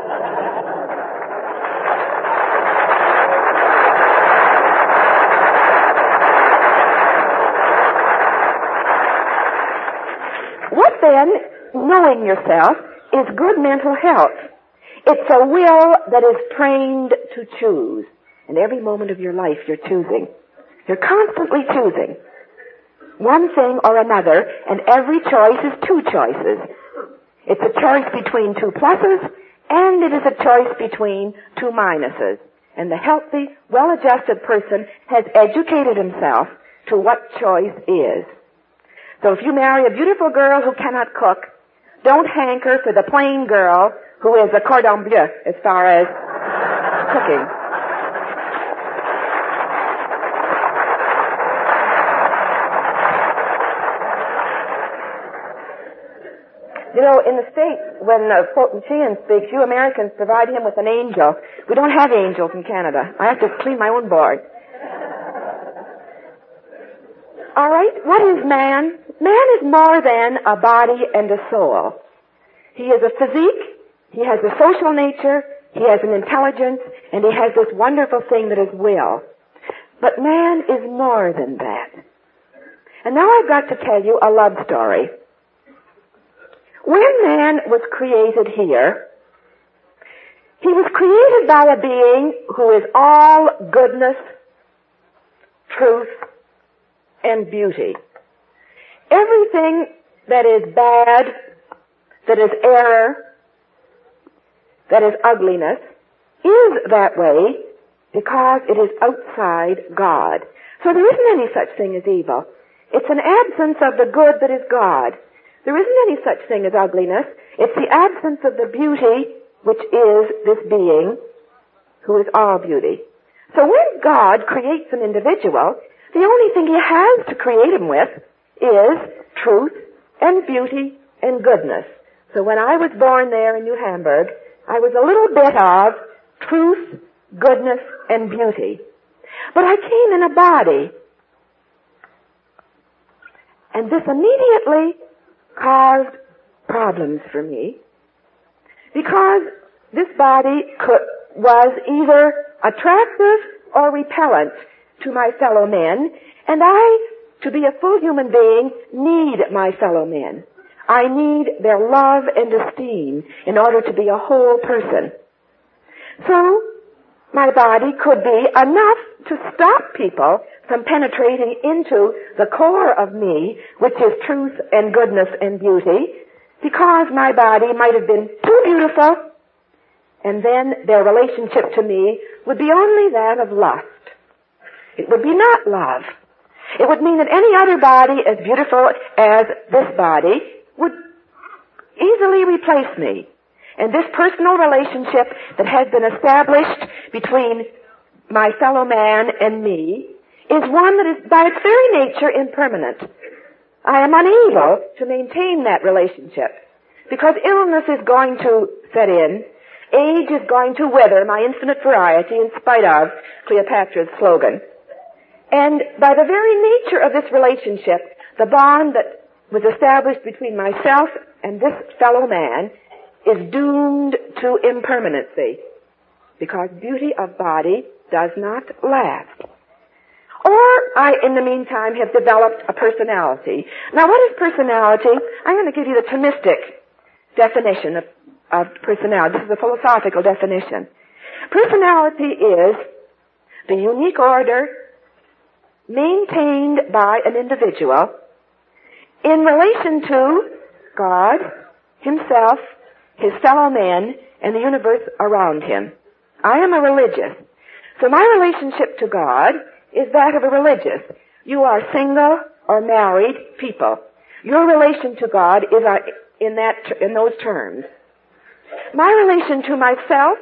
What then, knowing yourself, is good mental health? It's a will that is trained to choose. And every moment of your life you're choosing. You're constantly choosing one thing or another, and every choice is two choices. It's a choice between two pluses, and it is a choice between two minuses. And the healthy, well-adjusted person has educated himself to what choice is. So if you marry a beautiful girl who cannot cook, don't hanker for the plain girl who is a cordon bleu as far as cooking. You know, in the States, when Fulton Sheehan speaks, you Americans provide him with an angel. We don't have angels in Canada. I have to clean my own board. All right, what is man? Man is more than a body and a soul. He is a physique, he has a social nature, he has an intelligence, and he has this wonderful thing that is will. But man is more than that. And now I've got to tell you a love story. When man was created here, he was created by a being who is all goodness, truth, and beauty. Everything that is bad, that is error, that is ugliness, is that way because it is outside God. So there isn't any such thing as evil. It's an absence of the good that is God. There isn't any such thing as ugliness. It's the absence of the beauty which is this being who is all beauty. So when God creates an individual, the only thing he has to create him with is truth and beauty and goodness. So when I was born there in New Hamburg, I was a little bit of truth, goodness, and beauty. But I came in a body. And this immediately caused problems for me because this body was either attractive or repellent to my fellow men, and I, to be a full human being, need my fellow men. I need their love and esteem in order to be a whole person. So, my body could be enough to stop people from penetrating into the core of me, which is truth and goodness and beauty, because my body might have been too beautiful, and then their relationship to me would be only that of lust. It would be not love. It would mean that any other body as beautiful as this body would easily replace me. And this personal relationship that has been established between my fellow man and me is one that is by its very nature impermanent. I am unable to maintain that relationship because illness is going to set in, age is going to wither my infinite variety in spite of Cleopatra's slogan. And by the very nature of this relationship, the bond that was established between myself and this fellow man is doomed to impermanency because beauty of body does not last. Or I, in the meantime, have developed a personality. Now, what is personality? I'm going to give you the Thomistic definition of personality. This is a philosophical definition. Personality is the unique order maintained by an individual in relation to God, himself, his fellow men, and the universe around him. I am a religious. So my relationship to God is that of a religious. You are single or married people. Your relation to God is in those terms. My relation to myself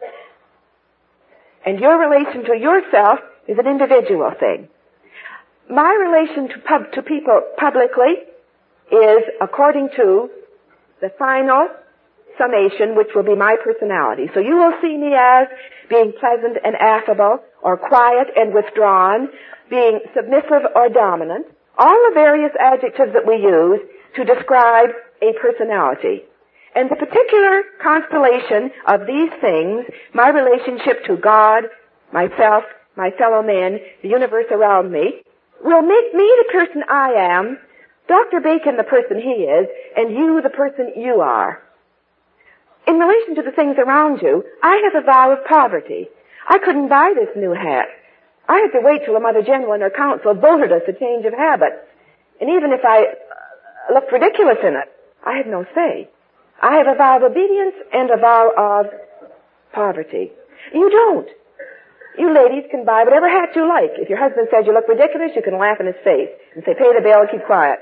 and your relation to yourself is an individual thing. My relation to people publicly is according to the final summation, which will be my personality. So you will see me as being pleasant and affable, or quiet and withdrawn, being submissive or dominant, all the various adjectives that we use to describe a personality. And the particular constellation of these things, my relationship to God, myself, my fellow men, the universe around me, will make me the person I am, Dr. Bacon the person he is, and you the person you are. In relation to the things around you, I have a vow of poverty. I couldn't buy this new hat. I had to wait till the Mother General and her council voted us a change of habits. And even if I looked ridiculous in it, I had no say. I have a vow of obedience and a vow of poverty. You don't. You ladies can buy whatever hat you like. If your husband says you look ridiculous, you can laugh in his face and say, pay the bill and keep quiet.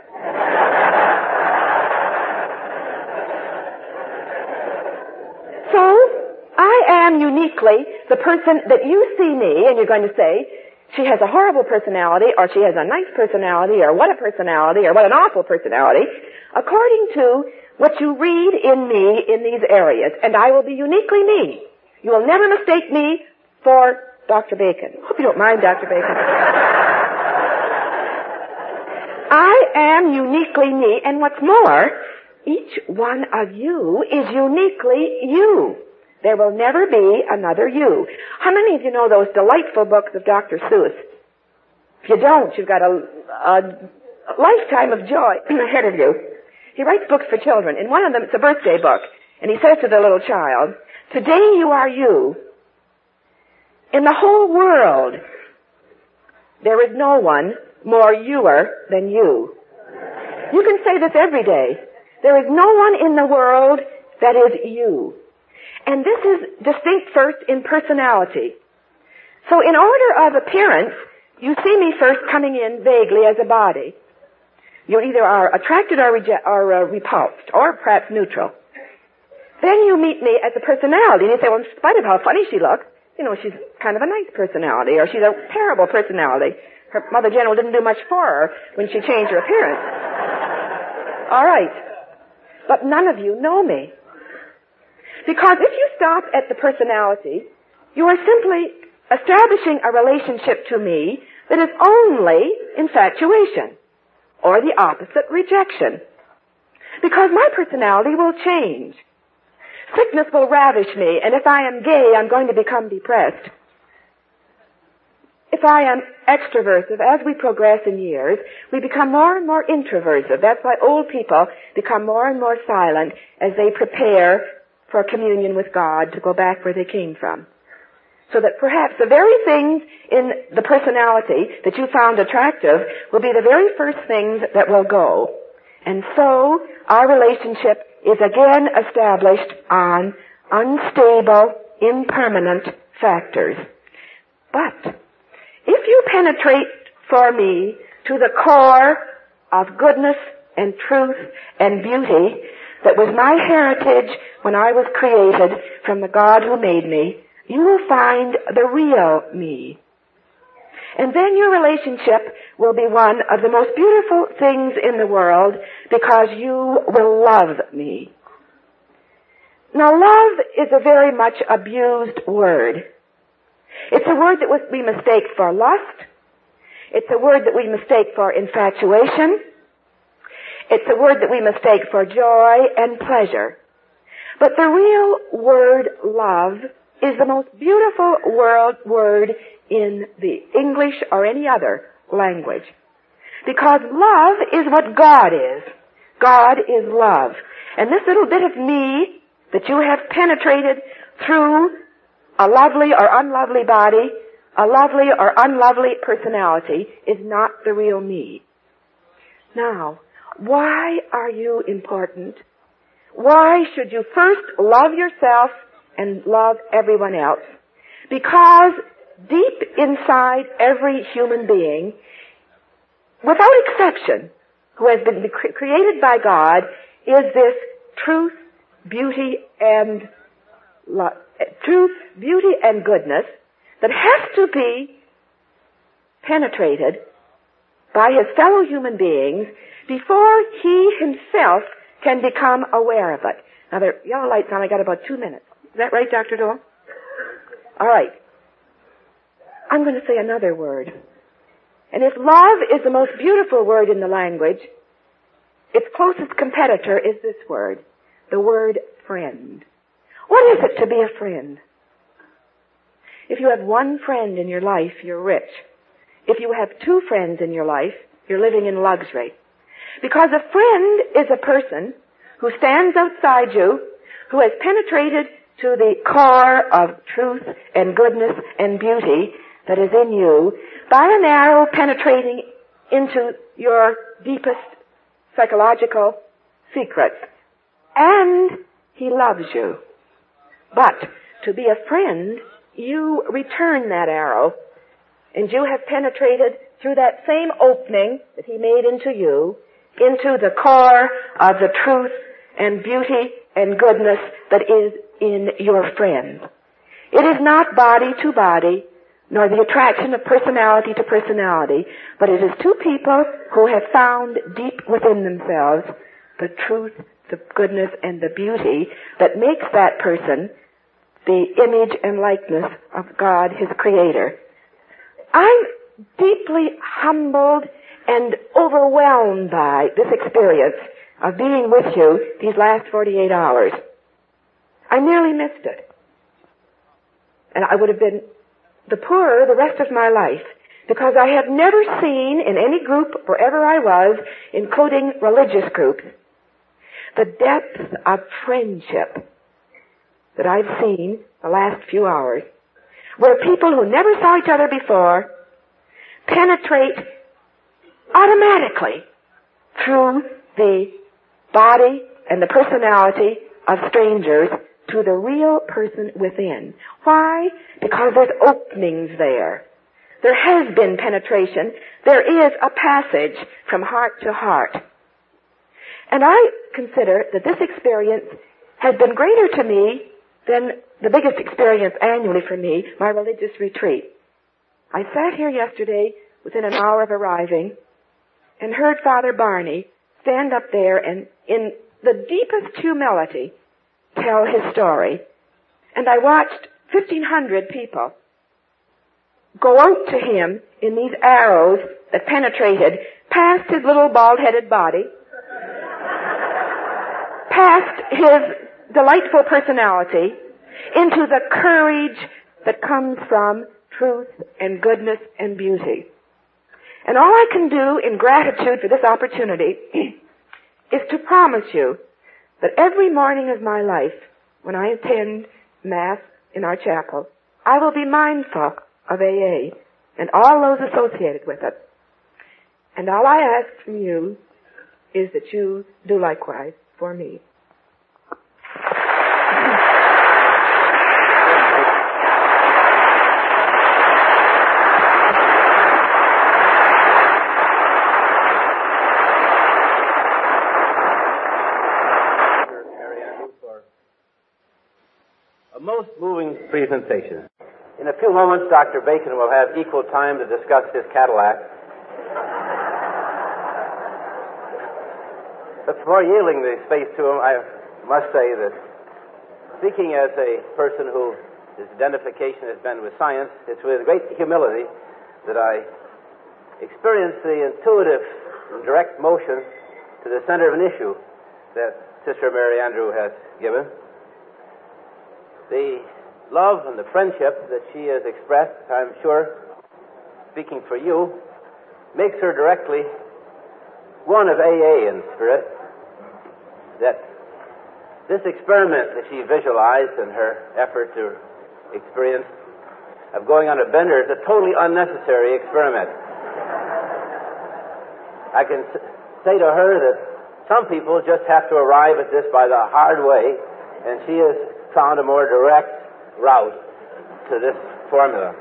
So, I am uniquely the person that you see me, and you're going to say, she has a horrible personality, or she has a nice personality, or what a personality, or what an awful personality, according to what you read in me in these areas. And I will be uniquely me. You will never mistake me for Dr. Bacon. Hope you don't mind, Dr. Bacon. I am uniquely me, and what's more, each one of you is uniquely you. There will never be another you. How many of you know those delightful books of Dr. Seuss? If you don't, you've got a lifetime of joy ahead of you. He writes books for children. In one of them, it's a birthday book. And he says to the little child, today you are you. In the whole world, there is no one more youer than you. You can say this every day. There is no one in the world that is you. And this is distinct first in personality. So in order of appearance, you see me first coming in vaguely as a body. You either are attracted or repulsed, or perhaps neutral. Then you meet me as a personality, and you say, well, in spite of how funny she looks, you know, she's kind of a nice personality, or she's a terrible personality. Her Mother General didn't do much for her when she changed her appearance. All right. But none of you know me. Because if you stop at the personality, you are simply establishing a relationship to me that is only infatuation, or the opposite, rejection. Because my personality will change. Sickness will ravish me, and if I am gay, I'm going to become depressed. If I am extroversive, as we progress in years, we become more and more introversive. That's why old people become more and more silent as they prepare for communion with God to go back where they came from. So that perhaps the very things in the personality that you found attractive will be the very first things that will go. And so our relationship is again established on unstable, impermanent factors. But if you penetrate for me to the core of goodness and truth and beauty that was my heritage when I was created from the God who made me, you will find the real me. And then your relationship will be one of the most beautiful things in the world because you will love me. Now, love is a very much abused word. It's a word that we mistake for lust. It's a word that we mistake for infatuation. It's a word that we mistake for joy and pleasure. But the real word love is the most beautiful word in the English or any other language. Because love is what God is. God is love. And this little bit of me that you have penetrated through a lovely or unlovely body, a lovely or unlovely personality, is not the real me. Now, why are you important? Why should you first love yourself and love everyone else? Because deep inside every human being, without exception, who has been created by God, is this truth, beauty, and goodness that has to be penetrated by his fellow human beings before he himself can become aware of it. Now, the yellow light's on. I got about 2 minutes. Is that right, Dr. Dole? All right. I'm going to say another word. And if love is the most beautiful word in the language, its closest competitor is this word, the word friend. What is it to be a friend? If you have one friend in your life, you're rich. If you have 2 friends in your life, you're living in luxury. Because a friend is a person who stands outside you, who has penetrated to the core of truth and goodness and beauty that is in you by an arrow penetrating into your deepest psychological secrets. And he loves you. But to be a friend you return that arrow, and you have penetrated through that same opening that he made into you, into the core of the truth and beauty and goodness that is in your friend. It is not body to body, nor the attraction of personality to personality, but it is two people who have found deep within themselves the truth, the goodness, and the beauty that makes that person the image and likeness of God, his Creator. I'm deeply humbled and overwhelmed by this experience of being with you these last 48 hours. I nearly missed it. And I would have been the poorer the rest of my life, because I have never seen in any group wherever I was, including religious groups, the depth of friendship that I've seen the last few hours, where people who never saw each other before penetrate automatically through the body and the personality of strangers to the real person within. Why? Because there's openings there. There has been penetration. There is a passage from heart to heart. And I consider that this experience has been greater to me than the biggest experience annually for me, my religious retreat. I sat here yesterday within an hour of arriving and heard Father Barney stand up there and in the deepest humility tell his story. And I watched 1,500 people go out to him in these arrows that penetrated past his little bald-headed body, past his delightful personality, into the courage that comes from truth and goodness and beauty. And all I can do in gratitude for this opportunity is to promise you that every morning of my life, when I attend Mass in our chapel, I will be mindful of AA and all those associated with it. And all I ask from you is that you do likewise for me. Most moving presentation. In a few moments, Dr. Bacon will have equal time to discuss his Cadillac. But before yielding the space to him, I must say that speaking as a person whose identification has been with science, it's with great humility that I experience the intuitive and direct motion to the center of an issue that Sister Mary Andrew has given. The love and the friendship that she has expressed, I'm sure, speaking for you, makes her directly one of AA in spirit. That this experiment that she visualized in her effort to experience of going on a bender is a totally unnecessary experiment. I can say to her that some people just have to arrive at this by the hard way, and she has found a more direct route to this formula.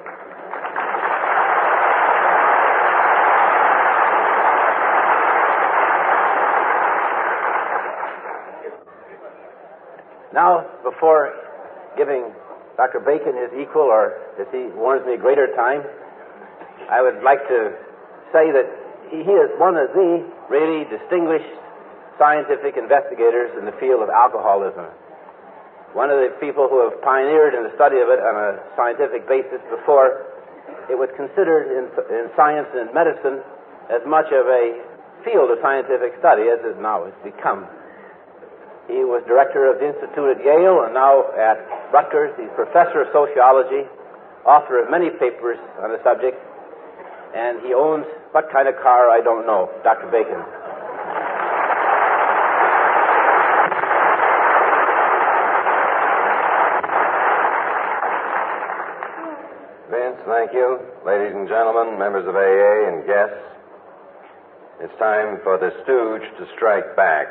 Now, before giving Dr. Bacon his equal, or as he warns me, greater time, I would like to say that he is one of the really distinguished scientific investigators in the field of alcoholism. One of the people who have pioneered in the study of it on a scientific basis before it was considered in science and medicine as much of a field of scientific study as it now has become. He was director of the Institute at Yale and now at Rutgers. He's professor of sociology, author of many papers on the subject, and he owns what kind of car, I don't know. Dr. Bacon. Thank you, ladies and gentlemen, members of AA and guests. It's time for the stooge to strike back.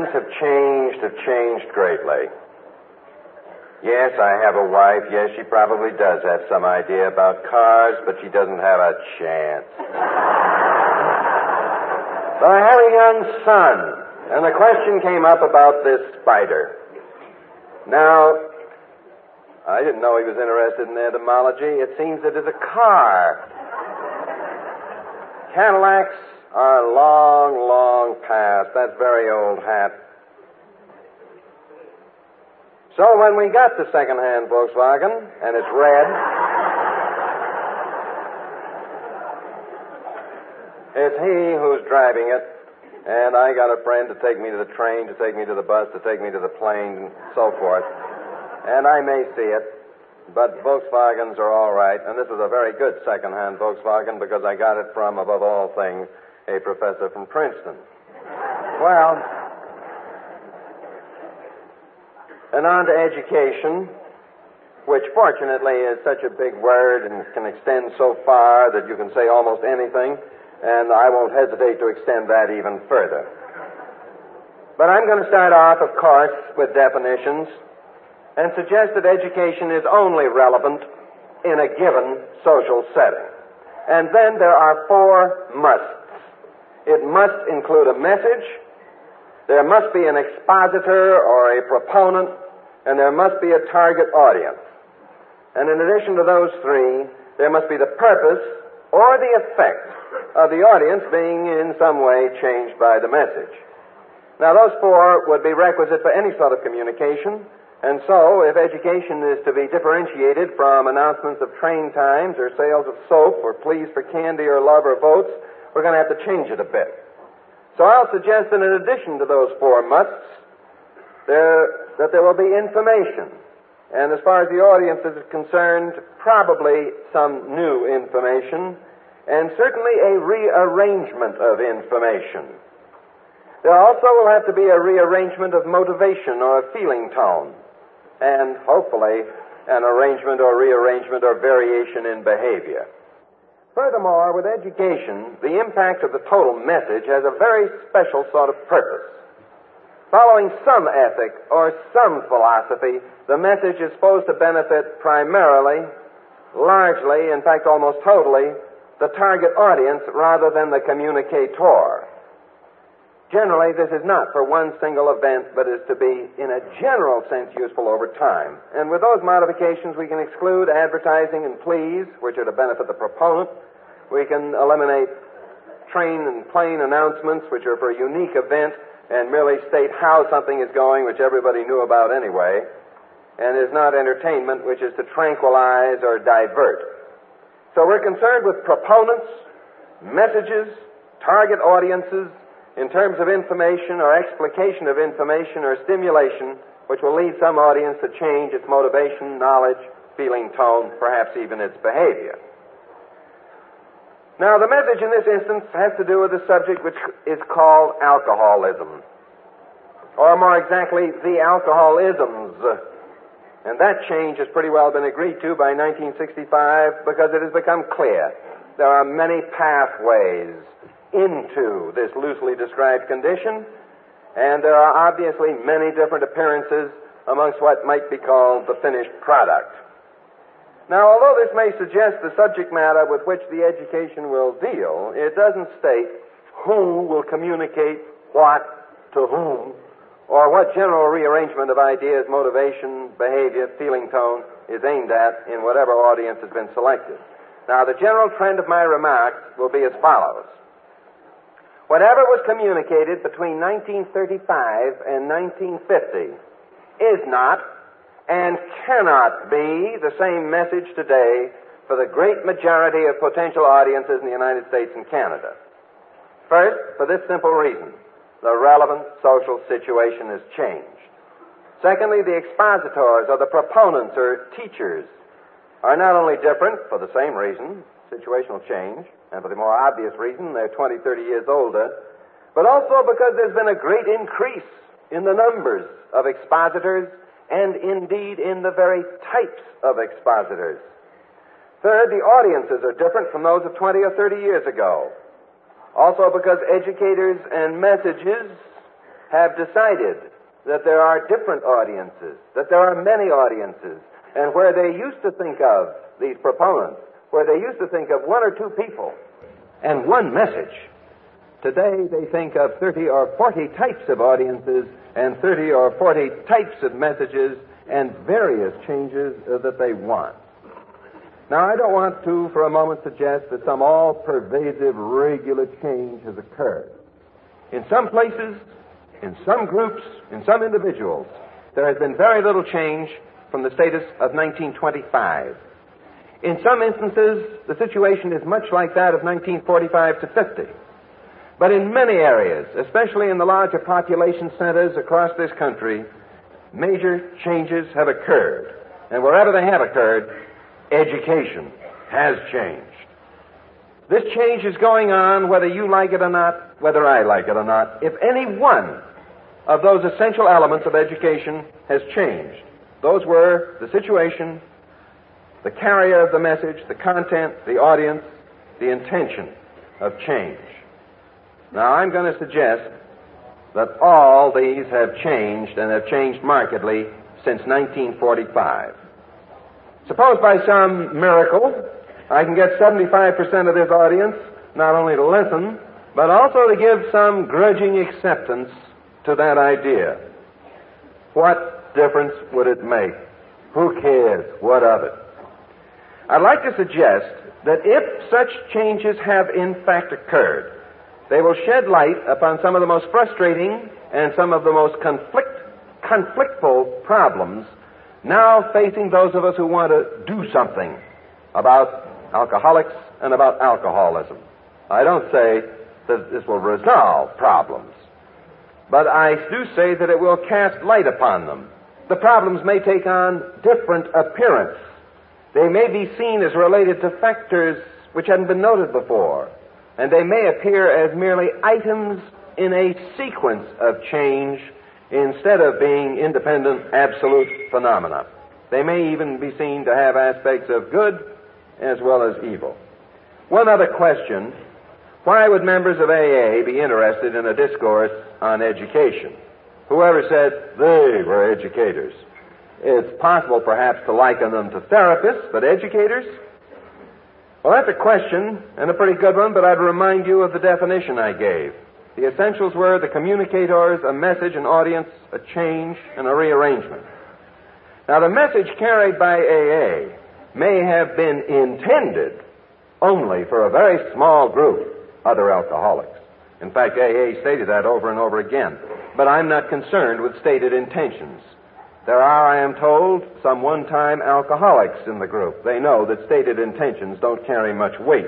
have changed greatly. Yes, I have a wife. Yes, she probably does have some idea about cars, but she doesn't have a chance. But I have a young son, and the question came up about this spider. Now, I didn't know he was interested in etymology. It seems it is a car. Cadillacs are long, long past. That's very old hat. So when we got the second-hand Volkswagen, and it's red, it's he who's driving it, and I got a friend to take me to the train, to take me to the bus, to take me to the plane, and so forth. And I may see it, but Volkswagens are all right, and this is a very good second-hand Volkswagen because I got it from, above all things, a professor from Princeton. Well, and on to education, which fortunately is such a big word and can extend so far that you can say almost anything, and I won't hesitate to extend that even further. But I'm going to start off, of course, with definitions and suggest that education is only relevant in a given social setting. And then there are 4 musts. It must include a message, there must be an expositor or a proponent, and there must be a target audience. And in addition to those 3, there must be the purpose or the effect of the audience being in some way changed by the message. Now, those 4 would be requisite for any sort of communication, and so if education is to be differentiated from announcements of train times or sales of soap or pleas for candy or love or votes, we're going to have to change it a bit. So I'll suggest that in addition to those 4 musts, that there will be information. And as far as the audience is concerned, probably some new information, and certainly a rearrangement of information. There also will have to be a rearrangement of motivation or a feeling tone, and hopefully an arrangement or rearrangement or variation in behavior. Furthermore, with education, the impact of the total message has a very special sort of purpose. Following some ethic or some philosophy, the message is supposed to benefit primarily, largely, in fact almost totally, the target audience rather than the communicator. Generally, this is not for one single event, but is to be, in a general sense, useful over time. And with those modifications, we can exclude advertising and pleas, which are to benefit the proponent. We can eliminate train and plane announcements, which are for a unique event, and merely state how something is going, which everybody knew about anyway, and is not entertainment, which is to tranquilize or divert. So we're concerned with proponents, messages, target audiences, in terms of information or explication of information or stimulation, which will lead some audience to change its motivation, knowledge, feeling, tone, perhaps even its behavior. Now, the message in this instance has to do with a subject which is called alcoholism, or more exactly, the alcoholisms. And that change has pretty well been agreed to by 1965 because it has become clear there are many pathways into this loosely described condition, and there are obviously many different appearances amongst what might be called the finished product. Now, although this may suggest the subject matter with which the education will deal, it doesn't state who will communicate what to whom, or what general rearrangement of ideas, motivation, behavior, feeling, tone is aimed at in whatever audience has been selected. Now, the general trend of my remarks will be as follows. Whatever was communicated between 1935 and 1950 is not and cannot be the same message today for the great majority of potential audiences in the United States and Canada. First, for this simple reason, the relevant social situation has changed. Secondly, the expositors or the proponents or teachers are not only different for the same reason, situational change, and for the more obvious reason, they're 20, 30 years older, but also because there's been a great increase in the numbers of expositors and indeed in the very types of expositors. Third, the audiences are different from those of 20 or 30 years ago. Also because educators and messages have decided that there are different audiences, that there are many audiences, and where they used to think of, these proponents, where they used to think of one or two people and one message, today they think of 30 or 40 types of audiences and 30 or 40 types of messages and various changes that they want. Now, I don't want to, for a moment, suggest that some all-pervasive, regular change has occurred. In some places, in some groups, in some individuals, there has been very little change from the status of 1925. In some instances, the situation is much like that of 1945 to 50. But in many areas, especially in the larger population centers across this country, major changes have occurred. And wherever they have occurred, education has changed. This change is going on whether you like it or not, whether I like it or not. If any one of those essential elements of education has changed, those were the situation, the carrier of the message, the content, the audience, the intention of change. Now, I'm going to suggest that all these have changed and have changed markedly since 1945. Suppose by some miracle I can get 75% of this audience not only to listen, but also to give some grudging acceptance to that idea. What difference would it make? Who cares? What of it? I'd like to suggest that if such changes have in fact occurred, they will shed light upon some of the most frustrating and some of the most conflictful problems now facing those of us who want to do something about alcoholics and about alcoholism. I don't say that this will resolve problems, but I do say that it will cast light upon them. The problems may take on different appearance. They may be seen as related to factors which hadn't been noted before, and they may appear as merely items in a sequence of change instead of being independent, absolute phenomena. They may even be seen to have aspects of good as well as evil. One other question: why would members of AA be interested in a discourse on education? Whoever said they were educators? It's possible perhaps to liken them to therapists, but educators? Well, that's a question, and a pretty good one, but I'd remind you of the definition I gave. The essentials were the communicators, a message, an audience, a change, and a rearrangement. Now, the message carried by AA may have been intended only for a very small group, other alcoholics. In fact, AA stated that over and over again. But I'm not concerned with stated intentions. There are, I am told, some one-time alcoholics in the group. They know that stated intentions don't carry much weight.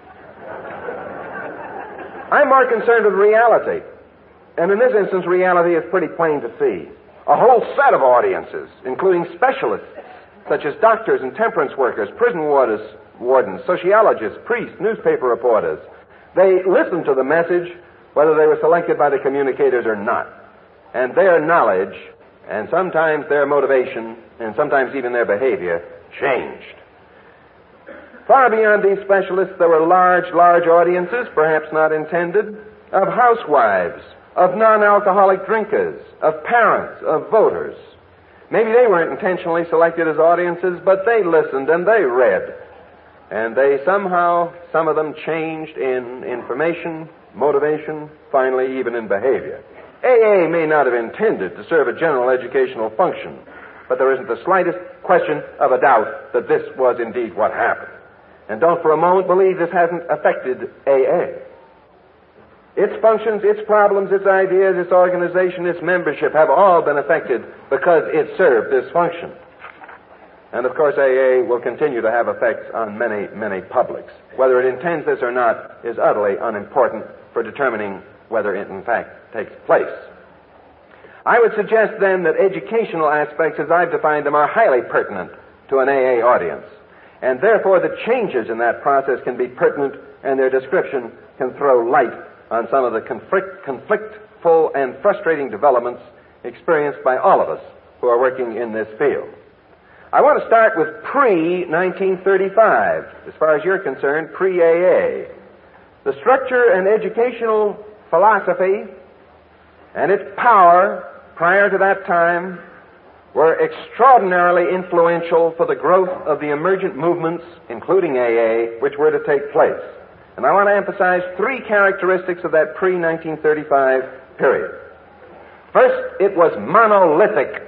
I'm more concerned with reality. And in this instance, reality is pretty plain to see. A whole set of audiences, including specialists, such as doctors and temperance workers, prison wardens, sociologists, priests, newspaper reporters. They listened to the message, whether they were selected by the communicators or not. And their knowledge, and sometimes their motivation, and sometimes even their behavior, changed. Far beyond these specialists, there were large audiences, perhaps not intended, of housewives, of non-alcoholic drinkers, of parents, of voters. Maybe they weren't intentionally selected as audiences, but they listened and they read. And they somehow, some of them changed in information, motivation, finally even in behavior. AA may not have intended to serve a general educational function, but there isn't the slightest question of a doubt that this was indeed what happened. And don't for a moment believe this hasn't affected AA. Its functions, its problems, its ideas, its organization, its membership have all been affected because it served this function. And of course, AA will continue to have effects on many, many publics. Whether it intends this or not is utterly unimportant for determining whether it in fact takes place. I would suggest then that educational aspects, as I've defined them, are highly pertinent to an AA audience. And therefore, the changes in that process can be pertinent, and their description can throw light on some of the conflictful and frustrating developments experienced by all of us who are working in this field. I want to start with pre-1935, as far as you're concerned, pre-AA. The structure and educational philosophy and its power prior to that time were extraordinarily influential for the growth of the emergent movements, including AA, which were to take place. And I want to emphasize three characteristics of that pre-1935 period. First, it was monolithic.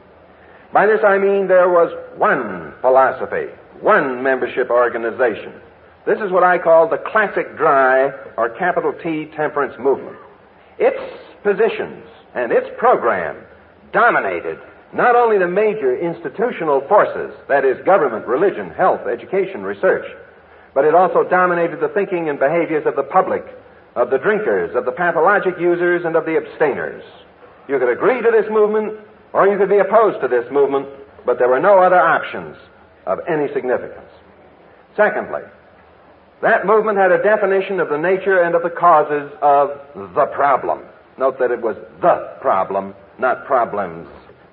By this I mean there was one philosophy, one membership organization. This is what I call the classic dry, or capital T, temperance movement. Its positions and its program dominated not only the major institutional forces, that is, government, religion, health, education, research, but it also dominated the thinking and behaviors of the public, of the drinkers, of the pathologic users, and of the abstainers. You could agree to this movement, or you could be opposed to this movement, but there were no other options of any significance. Secondly, that movement had a definition of the nature and of the causes of the problem. Note that it was the problem, not problems.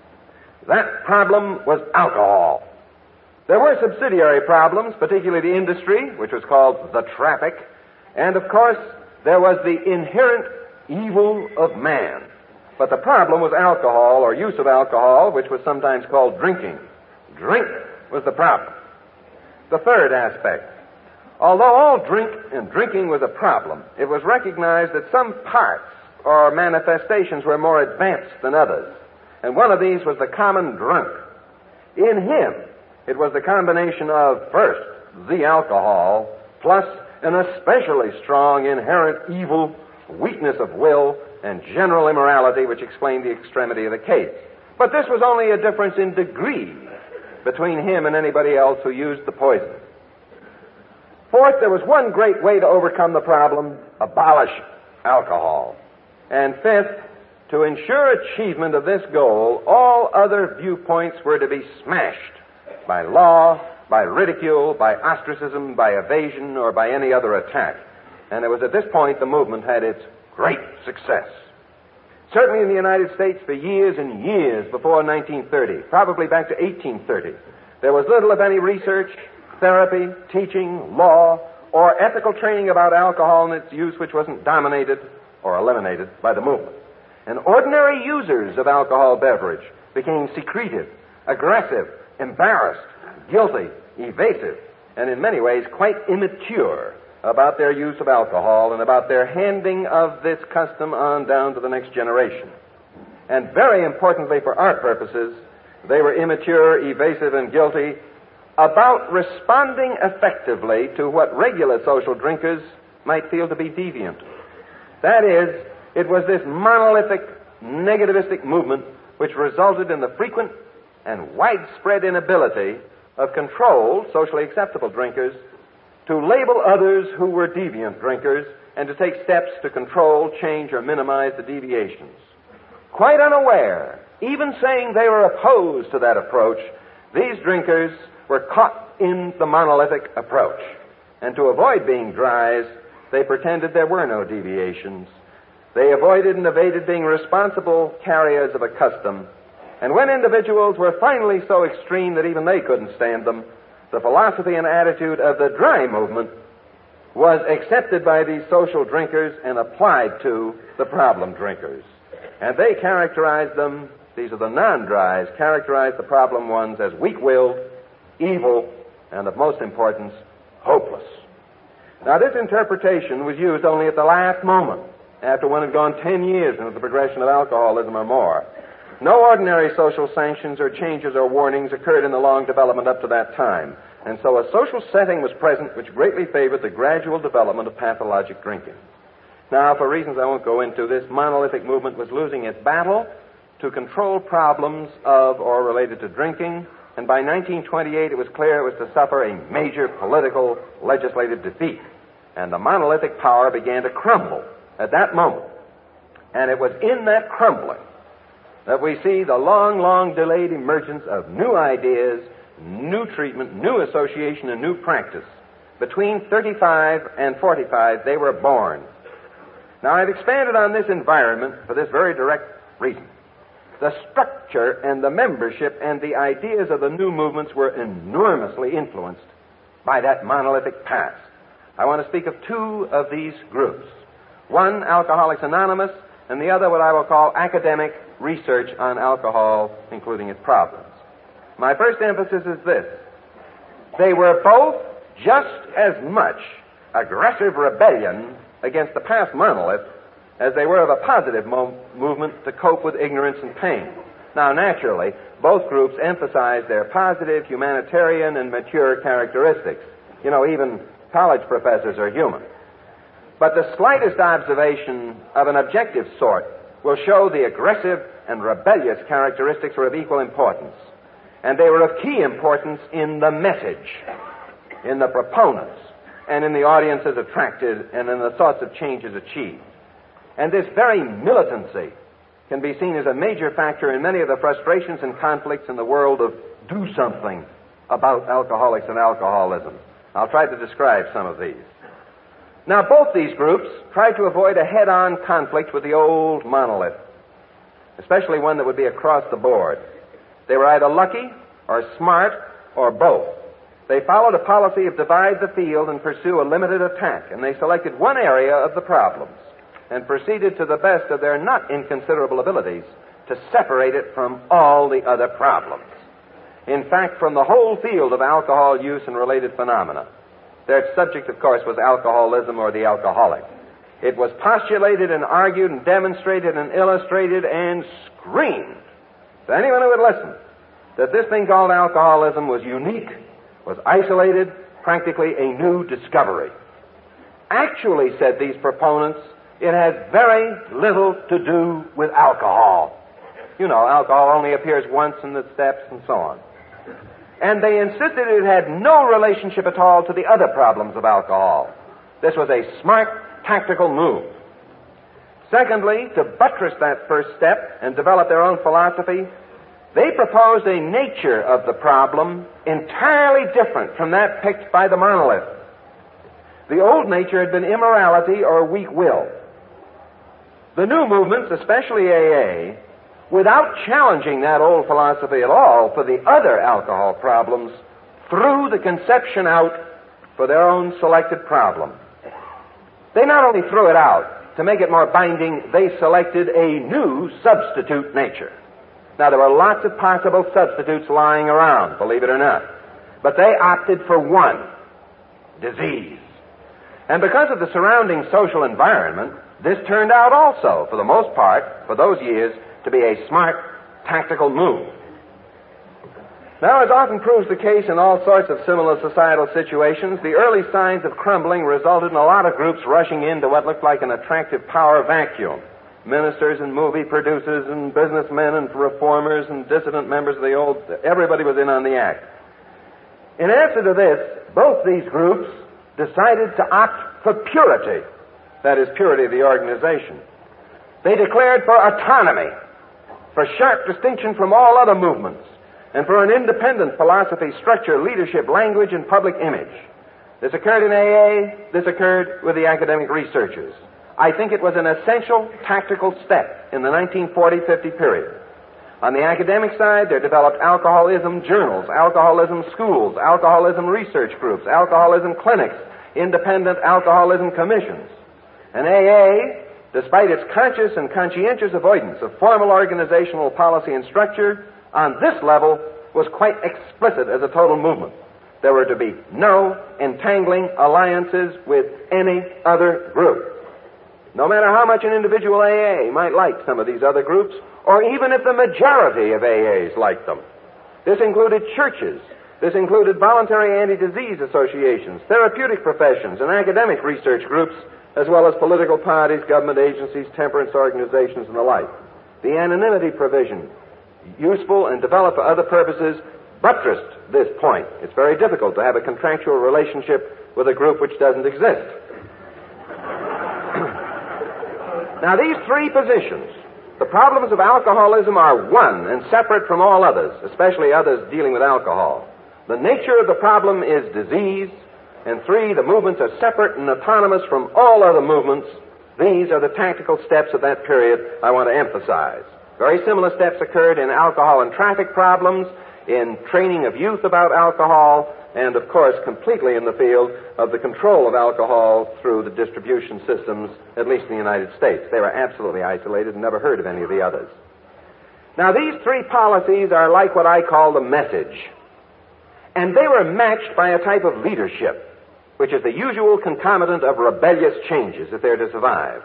That problem was alcohol. There were subsidiary problems, particularly the industry, which was called the traffic, and of course there was the inherent evil of man. But the problem was alcohol, or use of alcohol, which was sometimes called drinking. Drink was the problem. The third aspect. Although all drink and drinking was a problem, it was recognized that some parts or manifestations were more advanced than others. And one of these was the common drunk. In him, it was the combination of, first, the alcohol, plus an especially strong inherent evil, weakness of will, and general immorality which explained the extremity of the case. But this was only a difference in degree between him and anybody else who used the poison. Fourth, there was one great way to overcome the problem: abolish alcohol. And fifth, to ensure achievement of this goal, all other viewpoints were to be smashed by law, by ridicule, by ostracism, by evasion, or by any other attack. And it was at this point the movement had its great success. Certainly in the United States for years and years before 1930, probably back to 1830, there was little, if any, research, therapy, teaching, law, or ethical training about alcohol and its use which wasn't dominated or eliminated by the movement. And ordinary users of alcohol beverage became secretive, aggressive, embarrassed, guilty, evasive, and in many ways quite immature about their use of alcohol and about their handing of this custom on down to the next generation. And very importantly for our purposes, they were immature, evasive, and guilty about responding effectively to what regular social drinkers might feel to be deviant. That is, it was this monolithic, negativistic movement which resulted in the frequent and widespread inability of controlled, socially acceptable drinkers to label others who were deviant drinkers and to take steps to control, change, or minimize the deviations. Quite unaware, even saying they were opposed to that approach, these drinkers were caught in the monolithic approach. And to avoid being dries, they pretended there were no deviations. They avoided and evaded being responsible carriers of a custom. And when individuals were finally so extreme that even they couldn't stand them, the philosophy and attitude of the dry movement was accepted by these social drinkers and applied to the problem drinkers. And they characterized them, these are the non-dries, characterized the problem ones as weak-willed, evil, and of most importance, hopeless. Now, this interpretation was used only at the last moment, after one had gone 10 years into the progression of alcoholism or more. No ordinary social sanctions or changes or warnings occurred in the long development up to that time. And so a social setting was present which greatly favored the gradual development of pathologic drinking. Now, for reasons I won't go into, this monolithic movement was losing its battle to control problems of or related to drinking, and by 1928 it was clear it was to suffer a major political legislative defeat. And the monolithic power began to crumble at that moment. And it was in that crumbling that we see the long, long delayed emergence of new ideas, new treatment, new association, and new practice. Between 35 and 45, they were born. Now, I've expanded on this environment for this very direct reason. The structure and the membership and the ideas of the new movements were enormously influenced by that monolithic past. I want to speak of two of these groups. One, Alcoholics Anonymous, and the other what I will call academic research on alcohol, including its problems. My first emphasis is this. They were both just as much aggressive rebellion against the past monolith as they were of a positive movement to cope with ignorance and pain. Now, naturally, both groups emphasized their positive, humanitarian, and mature characteristics. You know, even college professors are human. But the slightest observation of an objective sort will show the aggressive and rebellious characteristics are of equal importance. And they were of key importance in the message, in the proponents, and in the audiences attracted, and in the sorts of changes achieved. And this very militancy can be seen as a major factor in many of the frustrations and conflicts in the world of do something about alcoholics and alcoholism. I'll try to describe some of these. Now, both these groups tried to avoid a head-on conflict with the old monolith, especially one that would be across the board. They were either lucky or smart or both. They followed a policy of divide the field and pursue a limited attack, and they selected one area of the problems and proceeded to the best of their not inconsiderable abilities to separate it from all the other problems. In fact, from the whole field of alcohol use and related phenomena. Their subject, of course, was alcoholism or the alcoholic. It was postulated and argued and demonstrated and illustrated and screamed to anyone who would listen that this thing called alcoholism was unique, was isolated, practically a new discovery. Actually, said these proponents, it has very little to do with alcohol. You know, alcohol only appears once in the steps and so on. And they insisted it had no relationship at all to the other problems of alcohol. This was a smart, tactical move. Secondly, to buttress that first step and develop their own philosophy, they proposed a nature of the problem entirely different from that picked by the monolith. The old nature had been immorality or weak will. The new movements, especially AA, without challenging that old philosophy at all for the other alcohol problems, threw the conception out for their own selected problem. They not only threw it out, to make it more binding, they selected a new substitute nature. Now, there were lots of possible substitutes lying around, believe it or not. But they opted for one, disease. And because of the surrounding social environment, this turned out also, for the most part, for those years, to be a smart, tactical move. Now, as often proves the case in all sorts of similar societal situations, the early signs of crumbling resulted in a lot of groups rushing into what looked like an attractive power vacuum. Ministers and movie producers and businessmen and reformers and dissident members of the old, everybody was in on the act. In answer to this, both these groups decided to opt for purity. That is, purity of the organization. They declared for autonomy, for sharp distinction from all other movements, and for an independent philosophy, structure, leadership, language, and public image. This occurred in AA. This occurred with the academic researchers. I think it was an essential tactical step in the 1940-50 period. On the academic side, there developed alcoholism journals, alcoholism schools, alcoholism research groups, alcoholism clinics, independent alcoholism commissions. And AA, despite its conscious and conscientious avoidance of formal organizational policy and structure, on this level was quite explicit as a total movement. There were to be no entangling alliances with any other group. No matter how much an individual AA might like some of these other groups, or even if the majority of AAs liked them. This included churches. This included voluntary anti-disease associations, therapeutic professions, and academic research groups, as well as political parties, government agencies, temperance organizations, and the like. The anonymity provision, useful and developed for other purposes, buttressed this point. It's very difficult to have a contractual relationship with a group which doesn't exist. Now, these three positions, the problems of alcoholism are one and separate from all others, especially others dealing with alcohol. The nature of the problem is disease, and three, the movements are separate and autonomous from all other movements. These are the tactical steps of that period I want to emphasize. Very similar steps occurred in alcohol and traffic problems, in training of youth about alcohol, and, of course, completely in the field of the control of alcohol through the distribution systems, at least in the United States. They were absolutely isolated and never heard of any of the others. Now, these three policies are like what I call the message. And they were matched by a type of leadership, which is the usual concomitant of rebellious changes if they're to survive.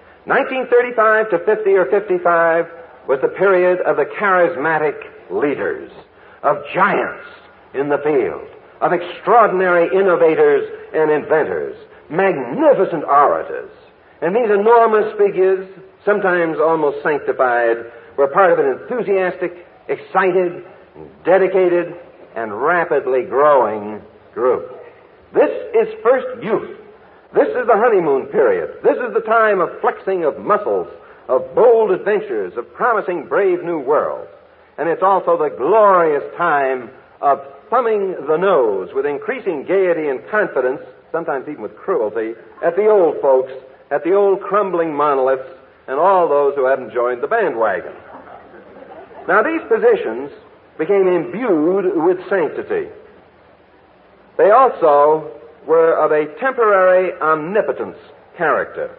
1935 to 50 or 55 was the period of the charismatic leaders, of giants in the field, of extraordinary innovators and inventors, magnificent orators. And these enormous figures, sometimes almost sanctified, were part of an enthusiastic, excited, dedicated, and rapidly growing group. This is first youth. This is the honeymoon period. This is the time of flexing of muscles, of bold adventures, of promising brave new worlds. And it's also the glorious time of thumbing the nose with increasing gaiety and confidence, sometimes even with cruelty, at the old folks, at the old crumbling monoliths, and all those who hadn't joined the bandwagon. Now, these positions became imbued with sanctity. They also were of a temporary omnipotence character.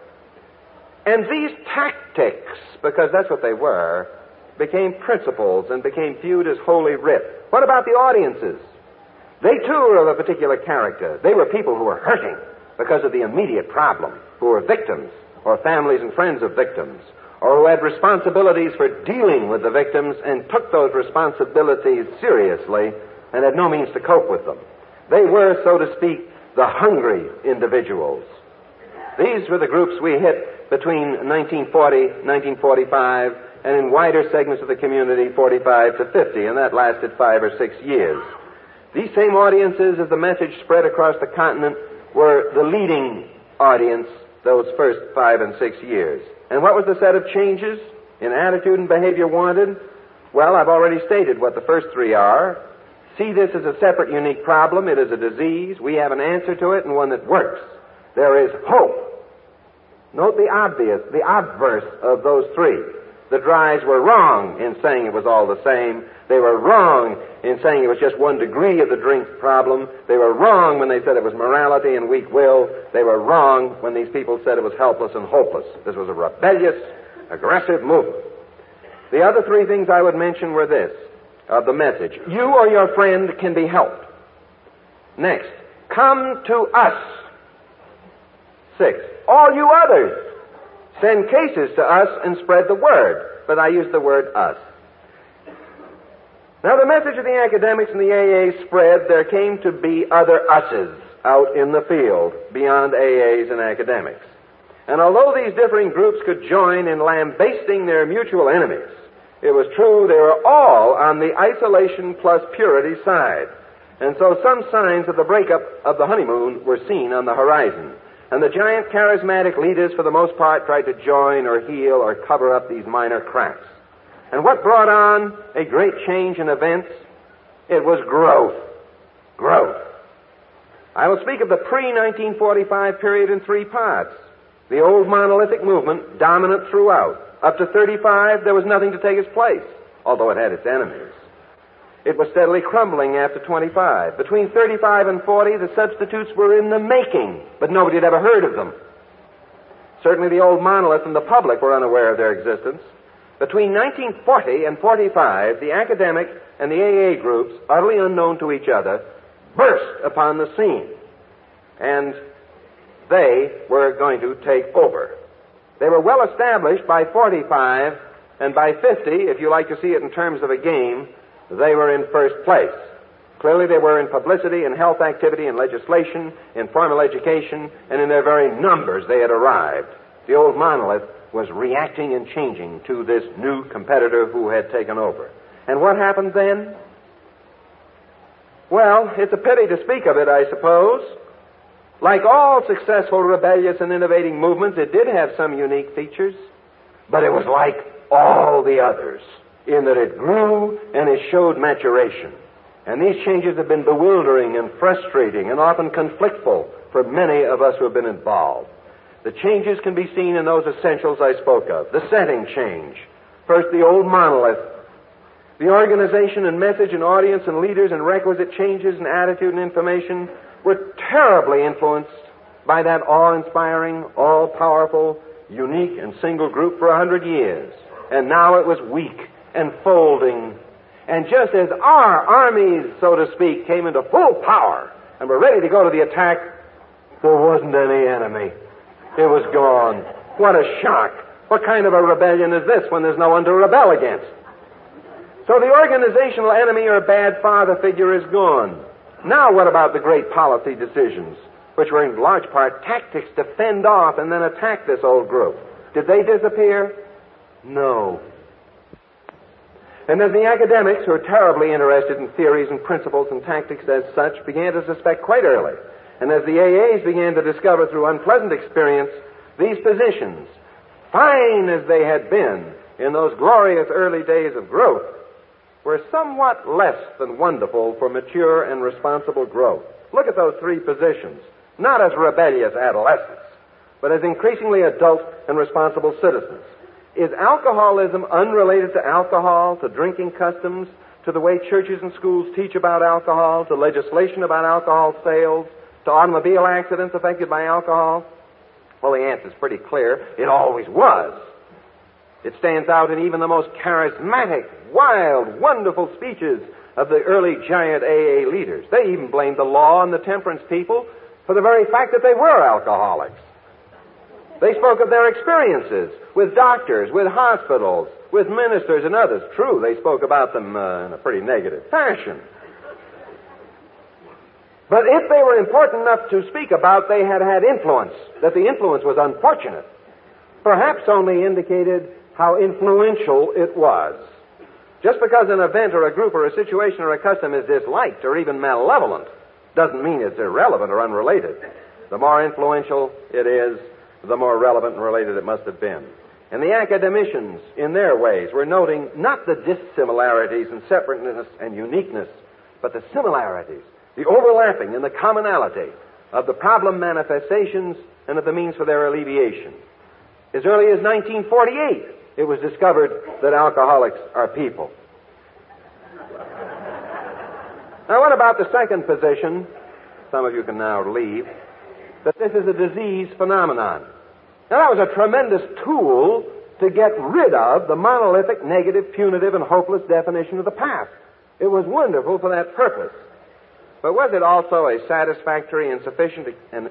And these tactics, because that's what they were, became principles and became viewed as holy writ. What about the audiences? They too were of a particular character. They were people who were hurting because of the immediate problem, who were victims, or families and friends of victims, or who had responsibilities for dealing with the victims and took those responsibilities seriously and had no means to cope with them. They were, so to speak, the hungry individuals. These were the groups we hit between 1940, 1945, and in wider segments of the community, 45 to 50, and that lasted 5 or 6 years. These same audiences, as the message spread across the continent, were the leading audience those first 5 and 6 years. And what was the set of changes in attitude and behavior wanted? Well, I've already stated what the first three are. See this as a separate, unique problem. It is a disease. We have an answer to it, and one that works. There is hope. Note the obverse of those three. The Dries were wrong in saying it was all the same. They were wrong in saying it was just one degree of the drink problem. They were wrong when they said it was morality and weak will. They were wrong when these people said it was helpless and hopeless. This was a rebellious, aggressive movement. The other three things I would mention were this, of the message. You or your friend can be helped. Next, come to us. 6, all you others, send cases to us and spread the word. But I use the word us. Now, the message of the academics and the AA spread, there came to be other us's out in the field beyond AAs and academics. And although these differing groups could join in lambasting their mutual enemies, it was true they were all on the isolation plus purity side. And so some signs of the breakup of the honeymoon were seen on the horizon. And the giant charismatic leaders, for the most part, tried to join or heal or cover up these minor cracks. And what brought on a great change in events? It was growth. Growth. I will speak of the pre-1945 period in 3 parts. The old monolithic movement, dominant throughout. Up to 35, there was nothing to take its place, although it had its enemies. It was steadily crumbling after 25. Between 35 and 40, the substitutes were in the making, but nobody had ever heard of them. Certainly the old monolith and the public were unaware of their existence. Between 1940 and 45, the academic and the AA groups, utterly unknown to each other, burst upon the scene. And they were going to take over. They were well established by 45, and by 50, if you like to see it in terms of a game, they were in first place. Clearly they were in publicity and health activity and legislation, in formal education, and in their very numbers they had arrived. The old monolith was reacting and changing to this new competitor who had taken over. And what happened then? Well, it's a pity to speak of it, I suppose. Like all successful rebellious and innovating movements, it did have some unique features, but it was like all the others, in that it grew and it showed maturation. And these changes have been bewildering and frustrating and often conflictful for many of us who have been involved. The changes can be seen in those essentials I spoke of. The setting change. First, the old monolith. The organization and message and audience and leaders and requisite changes in attitude and information were terribly influenced by that awe-inspiring, all-powerful, unique and single group for 100 years. And now it was weak and folding. And just as our armies, so to speak, came into full power and were ready to go to the attack, there wasn't any enemy. It was gone. What a shock. What kind of a rebellion is this when there's no one to rebel against? So the organizational enemy or bad father figure is gone. Now what about the great policy decisions, which were in large part tactics to fend off and then attack this old group? Did they disappear? No. And as the academics, who are terribly interested in theories and principles and tactics as such, began to suspect quite early, and as the AAs began to discover through unpleasant experience these positions, fine as they had been in those glorious early days of growth, were somewhat less than wonderful for mature and responsible growth. Look at those three positions, not as rebellious adolescents, but as increasingly adult and responsible citizens. Is alcoholism unrelated to alcohol, to drinking customs, to the way churches and schools teach about alcohol, to legislation about alcohol sales, to automobile accidents affected by alcohol? Well, the answer is pretty clear. It always was. It stands out in even the most charismatic, wild, wonderful speeches of the early giant AA leaders. They even blamed the law and the temperance people for the very fact that they were alcoholics. They spoke of their experiences with doctors, with hospitals, with ministers and others. True, they spoke about them in a pretty negative fashion. But if they were important enough to speak about, they had had influence, that the influence was unfortunate, perhaps only indicated how influential it was. Just because an event or a group or a situation or a custom is disliked or even malevolent doesn't mean it's irrelevant or unrelated. The more influential it is, the more relevant and related it must have been. And the academicians, in their ways, were noting not the dissimilarities and separateness and uniqueness, but the similarities, the overlapping and the commonality of the problem manifestations and of the means for their alleviation. As early as 1948, it was discovered that alcoholics are people. Now, what about the second position? Some of you can now leave. That this is a disease phenomenon. Now, that was a tremendous tool to get rid of the monolithic, negative, punitive, and hopeless definition of the past. It was wonderful for that purpose. But was it also a satisfactory and sufficient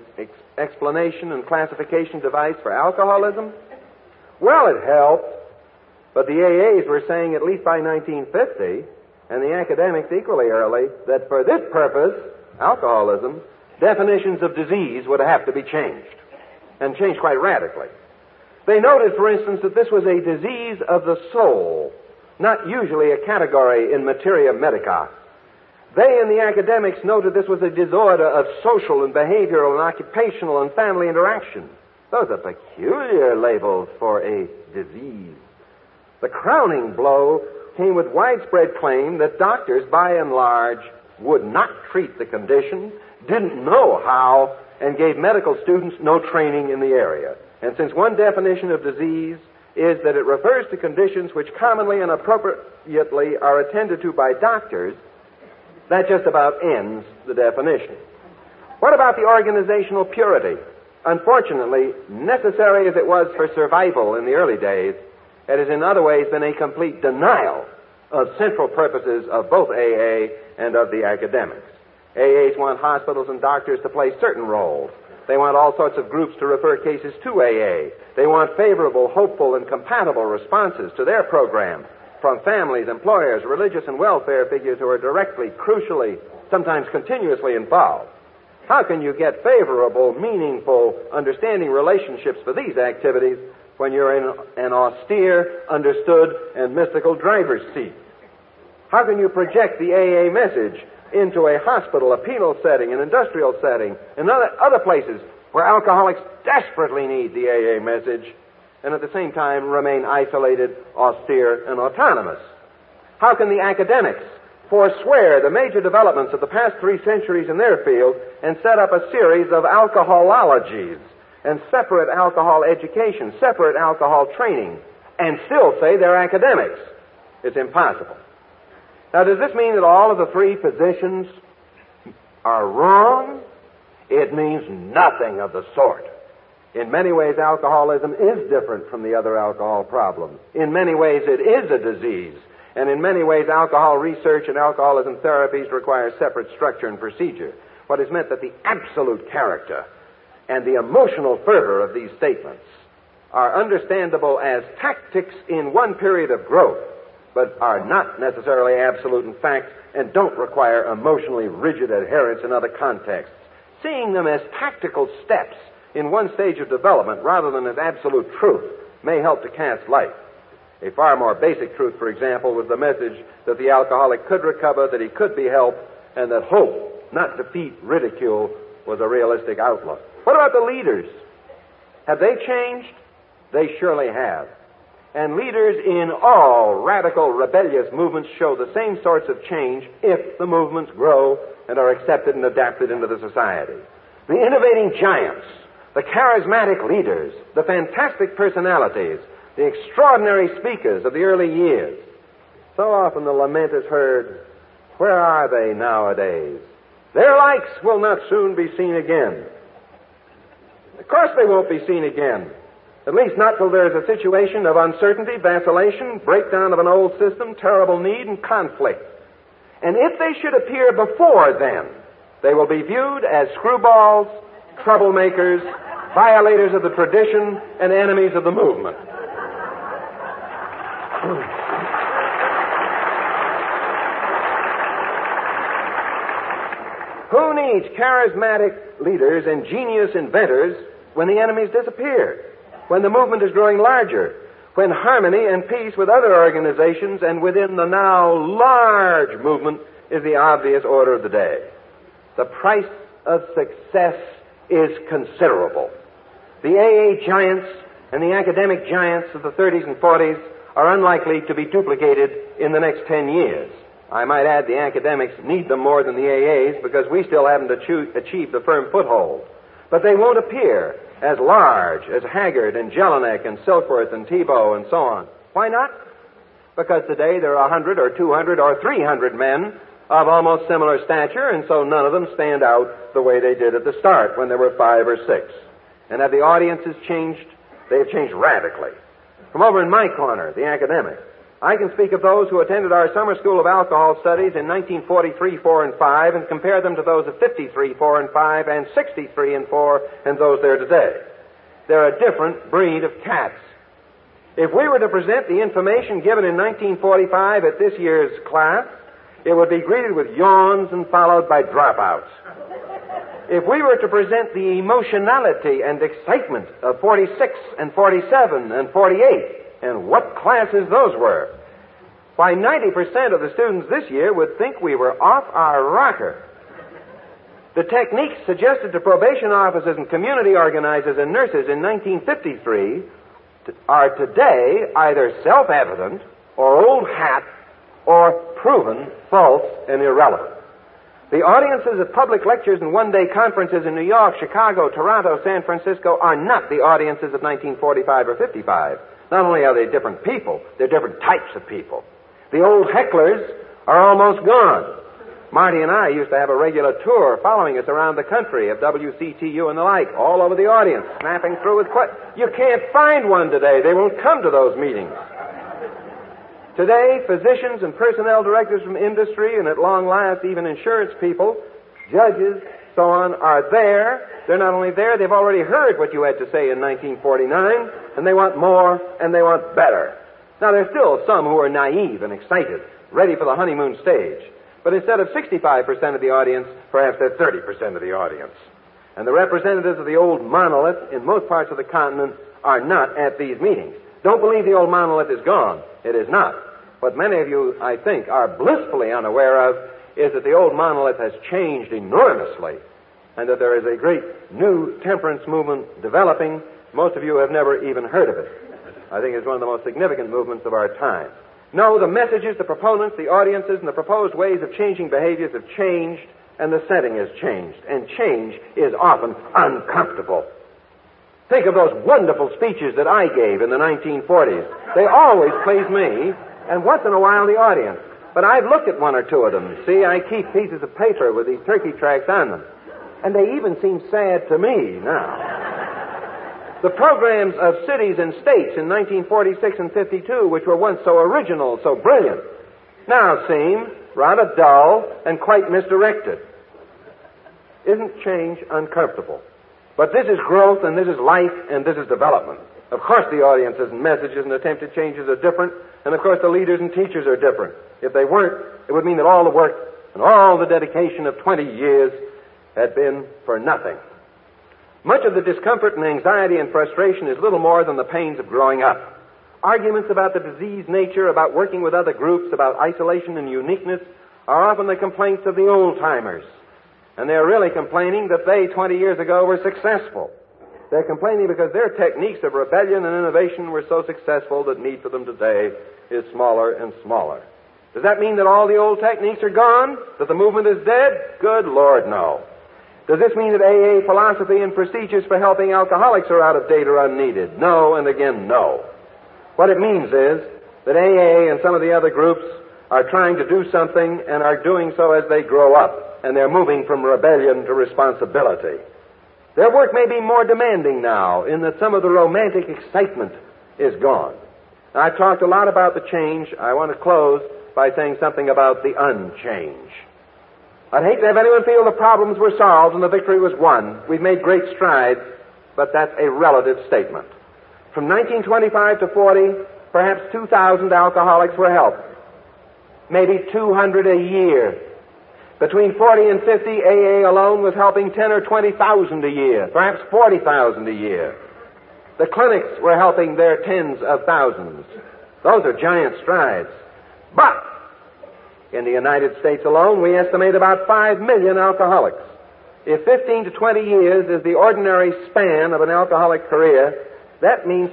explanation and classification device for alcoholism? Well, it helped, but the AAs were saying at least by 1950, and the academics equally early, that for this purpose, alcoholism, definitions of disease would have to be changed, and changed quite radically. They noted, for instance, that this was a disease of the soul, not usually a category in materia medica. They and the academics noted this was a disorder of social and behavioral and occupational and family interaction. Those are peculiar labels for a disease. The crowning blow came with widespread claim that doctors, by and large, would not treat the condition, didn't know how, and gave medical students no training in the area. And since one definition of disease is that it refers to conditions which commonly and appropriately are attended to by doctors, that just about ends the definition. What about the organizational purity? Unfortunately, necessary as it was for survival in the early days, it has in other ways been a complete denial of central purposes of both AA and of the academics. AAs want hospitals and doctors to play certain roles. They want all sorts of groups to refer cases to AA. They want favorable, hopeful, and compatible responses to their program from families, employers, religious and welfare figures who are directly, crucially, sometimes continuously involved. How can you get favorable, meaningful, understanding relationships for these activities when you're in an austere, understood, and mystical driver's seat? How can you project the AA message into a hospital, a penal setting, an industrial setting, and other places where alcoholics desperately need the AA message, and at the same time remain isolated, austere, and autonomous? How can the academics forswear the major developments of the past 3 centuries in their field and set up a series of alcoholologies and separate alcohol education, separate alcohol training, and still say they're academics? It's impossible. Now, does this mean that all of the three positions are wrong? It means nothing of the sort. In many ways, alcoholism is different from the other alcohol problems. In many ways, it is a disease. And in many ways, alcohol research and alcoholism therapies require separate structure and procedure. What is meant that the absolute character and the emotional fervor of these statements are understandable as tactics in one period of growth, but are not necessarily absolute in fact and don't require emotionally rigid adherence in other contexts. Seeing them as tactical steps in one stage of development rather than as absolute truth may help to cast light. A far more basic truth, for example, was the message that the alcoholic could recover, that he could be helped, and that hope, not defeat, ridicule, was a realistic outlook. What about the leaders? Have they changed? They surely have. And leaders in all radical, rebellious movements show the same sorts of change if the movements grow and are accepted and adapted into the society. The innovating giants, the charismatic leaders, the fantastic personalities, the extraordinary speakers of the early years. So often the lament is heard, where are they nowadays? Their likes will not soon be seen again. Of course they won't be seen again. At least not till there is a situation of uncertainty, vacillation, breakdown of an old system, terrible need, and conflict. And if they should appear before then, they will be viewed as screwballs, troublemakers, violators of the tradition, and enemies of the movement. Who needs charismatic leaders and genius inventors when the enemies disappear? When the movement is growing larger, when harmony and peace with other organizations and within the now large movement is the obvious order of the day. The price of success is considerable. The AA giants and the academic giants of the 30s and 40s are unlikely to be duplicated in the next 10 years. I might add the academics need them more than the AAs because we still haven't achieved a firm foothold. But they won't appear as large as Haggard and Jelinek and Silkworth and Thibault and so on. Why not? Because today there are 100 or 200 or 300 men of almost similar stature, and so none of them stand out the way they did at the start when there were 5 or 6. And have the audiences changed? They have changed radically. From over in my corner, the academic, I can speak of those who attended our summer school of alcohol studies in 1943, 4, and 5 and compare them to those of 53, 4, and 5 and 63 and 4 and those there today. They're a different breed of cats. If we were to present the information given in 1945 at this year's class, it would be greeted with yawns and followed by dropouts. If we were to present the emotionality and excitement of 46 and 47 and 48, and what classes those were, why 90% of the students this year would think we were off our rocker. The techniques suggested to probation officers and community organizers and nurses in 1953 are today either self-evident or old hat or proven false and irrelevant. The audiences at public lectures and one-day conferences in New York, Chicago, Toronto, San Francisco are not the audiences of 1945 or 55. Not only are they different people, they're different types of people. The old hecklers are almost gone. Marty and I used to have a regular tour following us around the country of WCTU and the like, all over the audience, snapping through with questions. You can't find one today. They won't come to those meetings. Today, physicians and personnel directors from industry and at long last even insurance people, judges, so on, are there. They're not only there, they've already heard what you had to say in 1949, and they want more and they want better. Now, there's still some who are naive and excited, ready for the honeymoon stage. But instead of 65% of the audience, perhaps they're 30% of the audience. And the representatives of the old monolith in most parts of the continent are not at these meetings. Don't believe the old monolith is gone. It is not. What many of you, I think, are blissfully unaware of is that the old monolith has changed enormously and that there is a great new temperance movement developing. Most of you have never even heard of it. I think it's one of the most significant movements of our time. No, the messages, the proponents, the audiences, and the proposed ways of changing behaviors have changed, and the setting has changed. And change is often uncomfortable. Think of those wonderful speeches that I gave in the 1940s. They always pleased me, and once in a while the audience. But I've looked at one or two of them. See, I keep pieces of paper with these turkey tracks on them. And they even seem sad to me now. The programs of cities and states in 1946 and 52, which were once so original, so brilliant, now seem rather dull and quite misdirected. Isn't change uncomfortable? But this is growth, and this is life, and this is development. Of course the audiences and messages and attempted changes are different, and of course the leaders and teachers are different. If they weren't, it would mean that all the work and all the dedication of 20 years had been for nothing. Much of the discomfort and anxiety and frustration is little more than the pains of growing up. Arguments about the disease nature, about working with other groups, about isolation and uniqueness are often the complaints of the old-timers. And they're really complaining that they, 20 years ago, were successful. They're complaining because their techniques of rebellion and innovation were so successful that need for them today is smaller and smaller. Does that mean that all the old techniques are gone? That the movement is dead? Good Lord, no. Does this mean that AA philosophy and procedures for helping alcoholics are out of date or unneeded? No, and again, no. What it means is that AA and some of the other groups are trying to do something and are doing so as they grow up, and they're moving from rebellion to responsibility. Their work may be more demanding now in that some of the romantic excitement is gone. Now, I've talked a lot about the change. I want to close by saying something about the unchange. I'd hate to have anyone feel the problems were solved and the victory was won. We've made great strides, but that's a relative statement. From 1925 to 40, perhaps 2,000 alcoholics were helped. Maybe 200 a year. Between 40 and 50, AA alone was helping 10 or 20,000 a year, perhaps 40,000 a year. The clinics were helping their tens of thousands. Those are giant strides. But in the United States alone, we estimate about 5 million alcoholics. If 15 to 20 years is the ordinary span of an alcoholic career, that means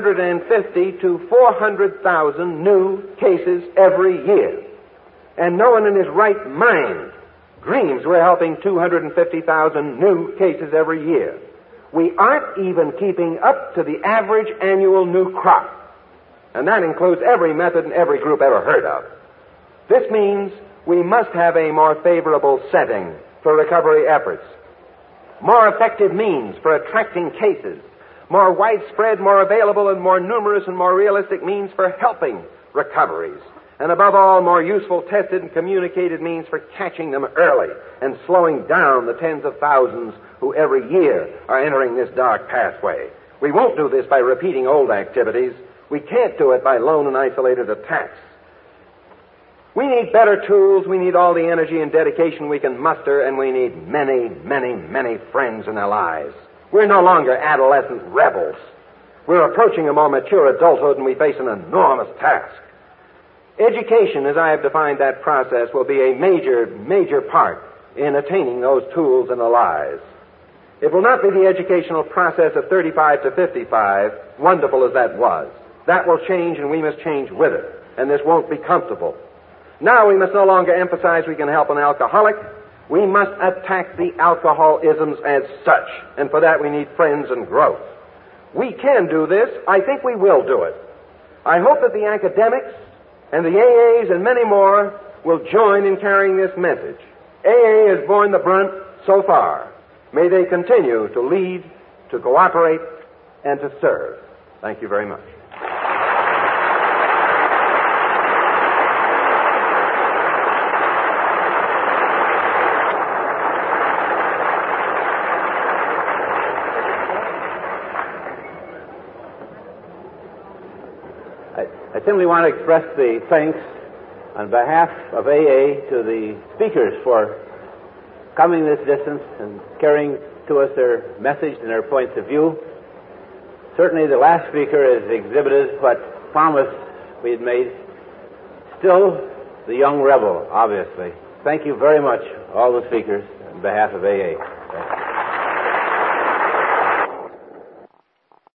250 to 400,000 new cases every year. And no one in his right mind dreams we're helping 250,000 new cases every year. We aren't even keeping up to the average annual new crop. And that includes every method and every group ever heard of. This means we must have a more favorable setting for recovery efforts, more effective means for attracting cases, more widespread, more available, and more numerous and more realistic means for helping recoveries, and above all, more useful, tested, and communicated means for catching them early and slowing down the tens of thousands who every year are entering this dark pathway. We won't do this by repeating old activities. We can't do it by lone and isolated attacks. We need better tools, we need all the energy and dedication we can muster, and we need many, many, many friends and allies. We're no longer adolescent rebels. We're approaching a more mature adulthood, and we face an enormous task. Education, as I have defined that process, will be a major, major part in attaining those tools and allies. It will not be the educational process of 35 to 55, wonderful as that was. That will change, and we must change with it, and this won't be comfortable. Now we must no longer emphasize we can help an alcoholic. We must attack the alcoholisms as such, and for that we need friends and growth. We can do this. I think we will do it. I hope that the academics and the AAs and many more will join in carrying this message. AA has borne the brunt so far. May they continue to lead, to cooperate, and to serve. Thank you very much. I simply want to express the thanks on behalf of AA to the speakers for coming this distance and carrying to us their message and their points of view. Certainly the last speaker has exhibited what promise we had made. Still the young rebel, obviously. Thank you very much, all the speakers, on behalf of AA.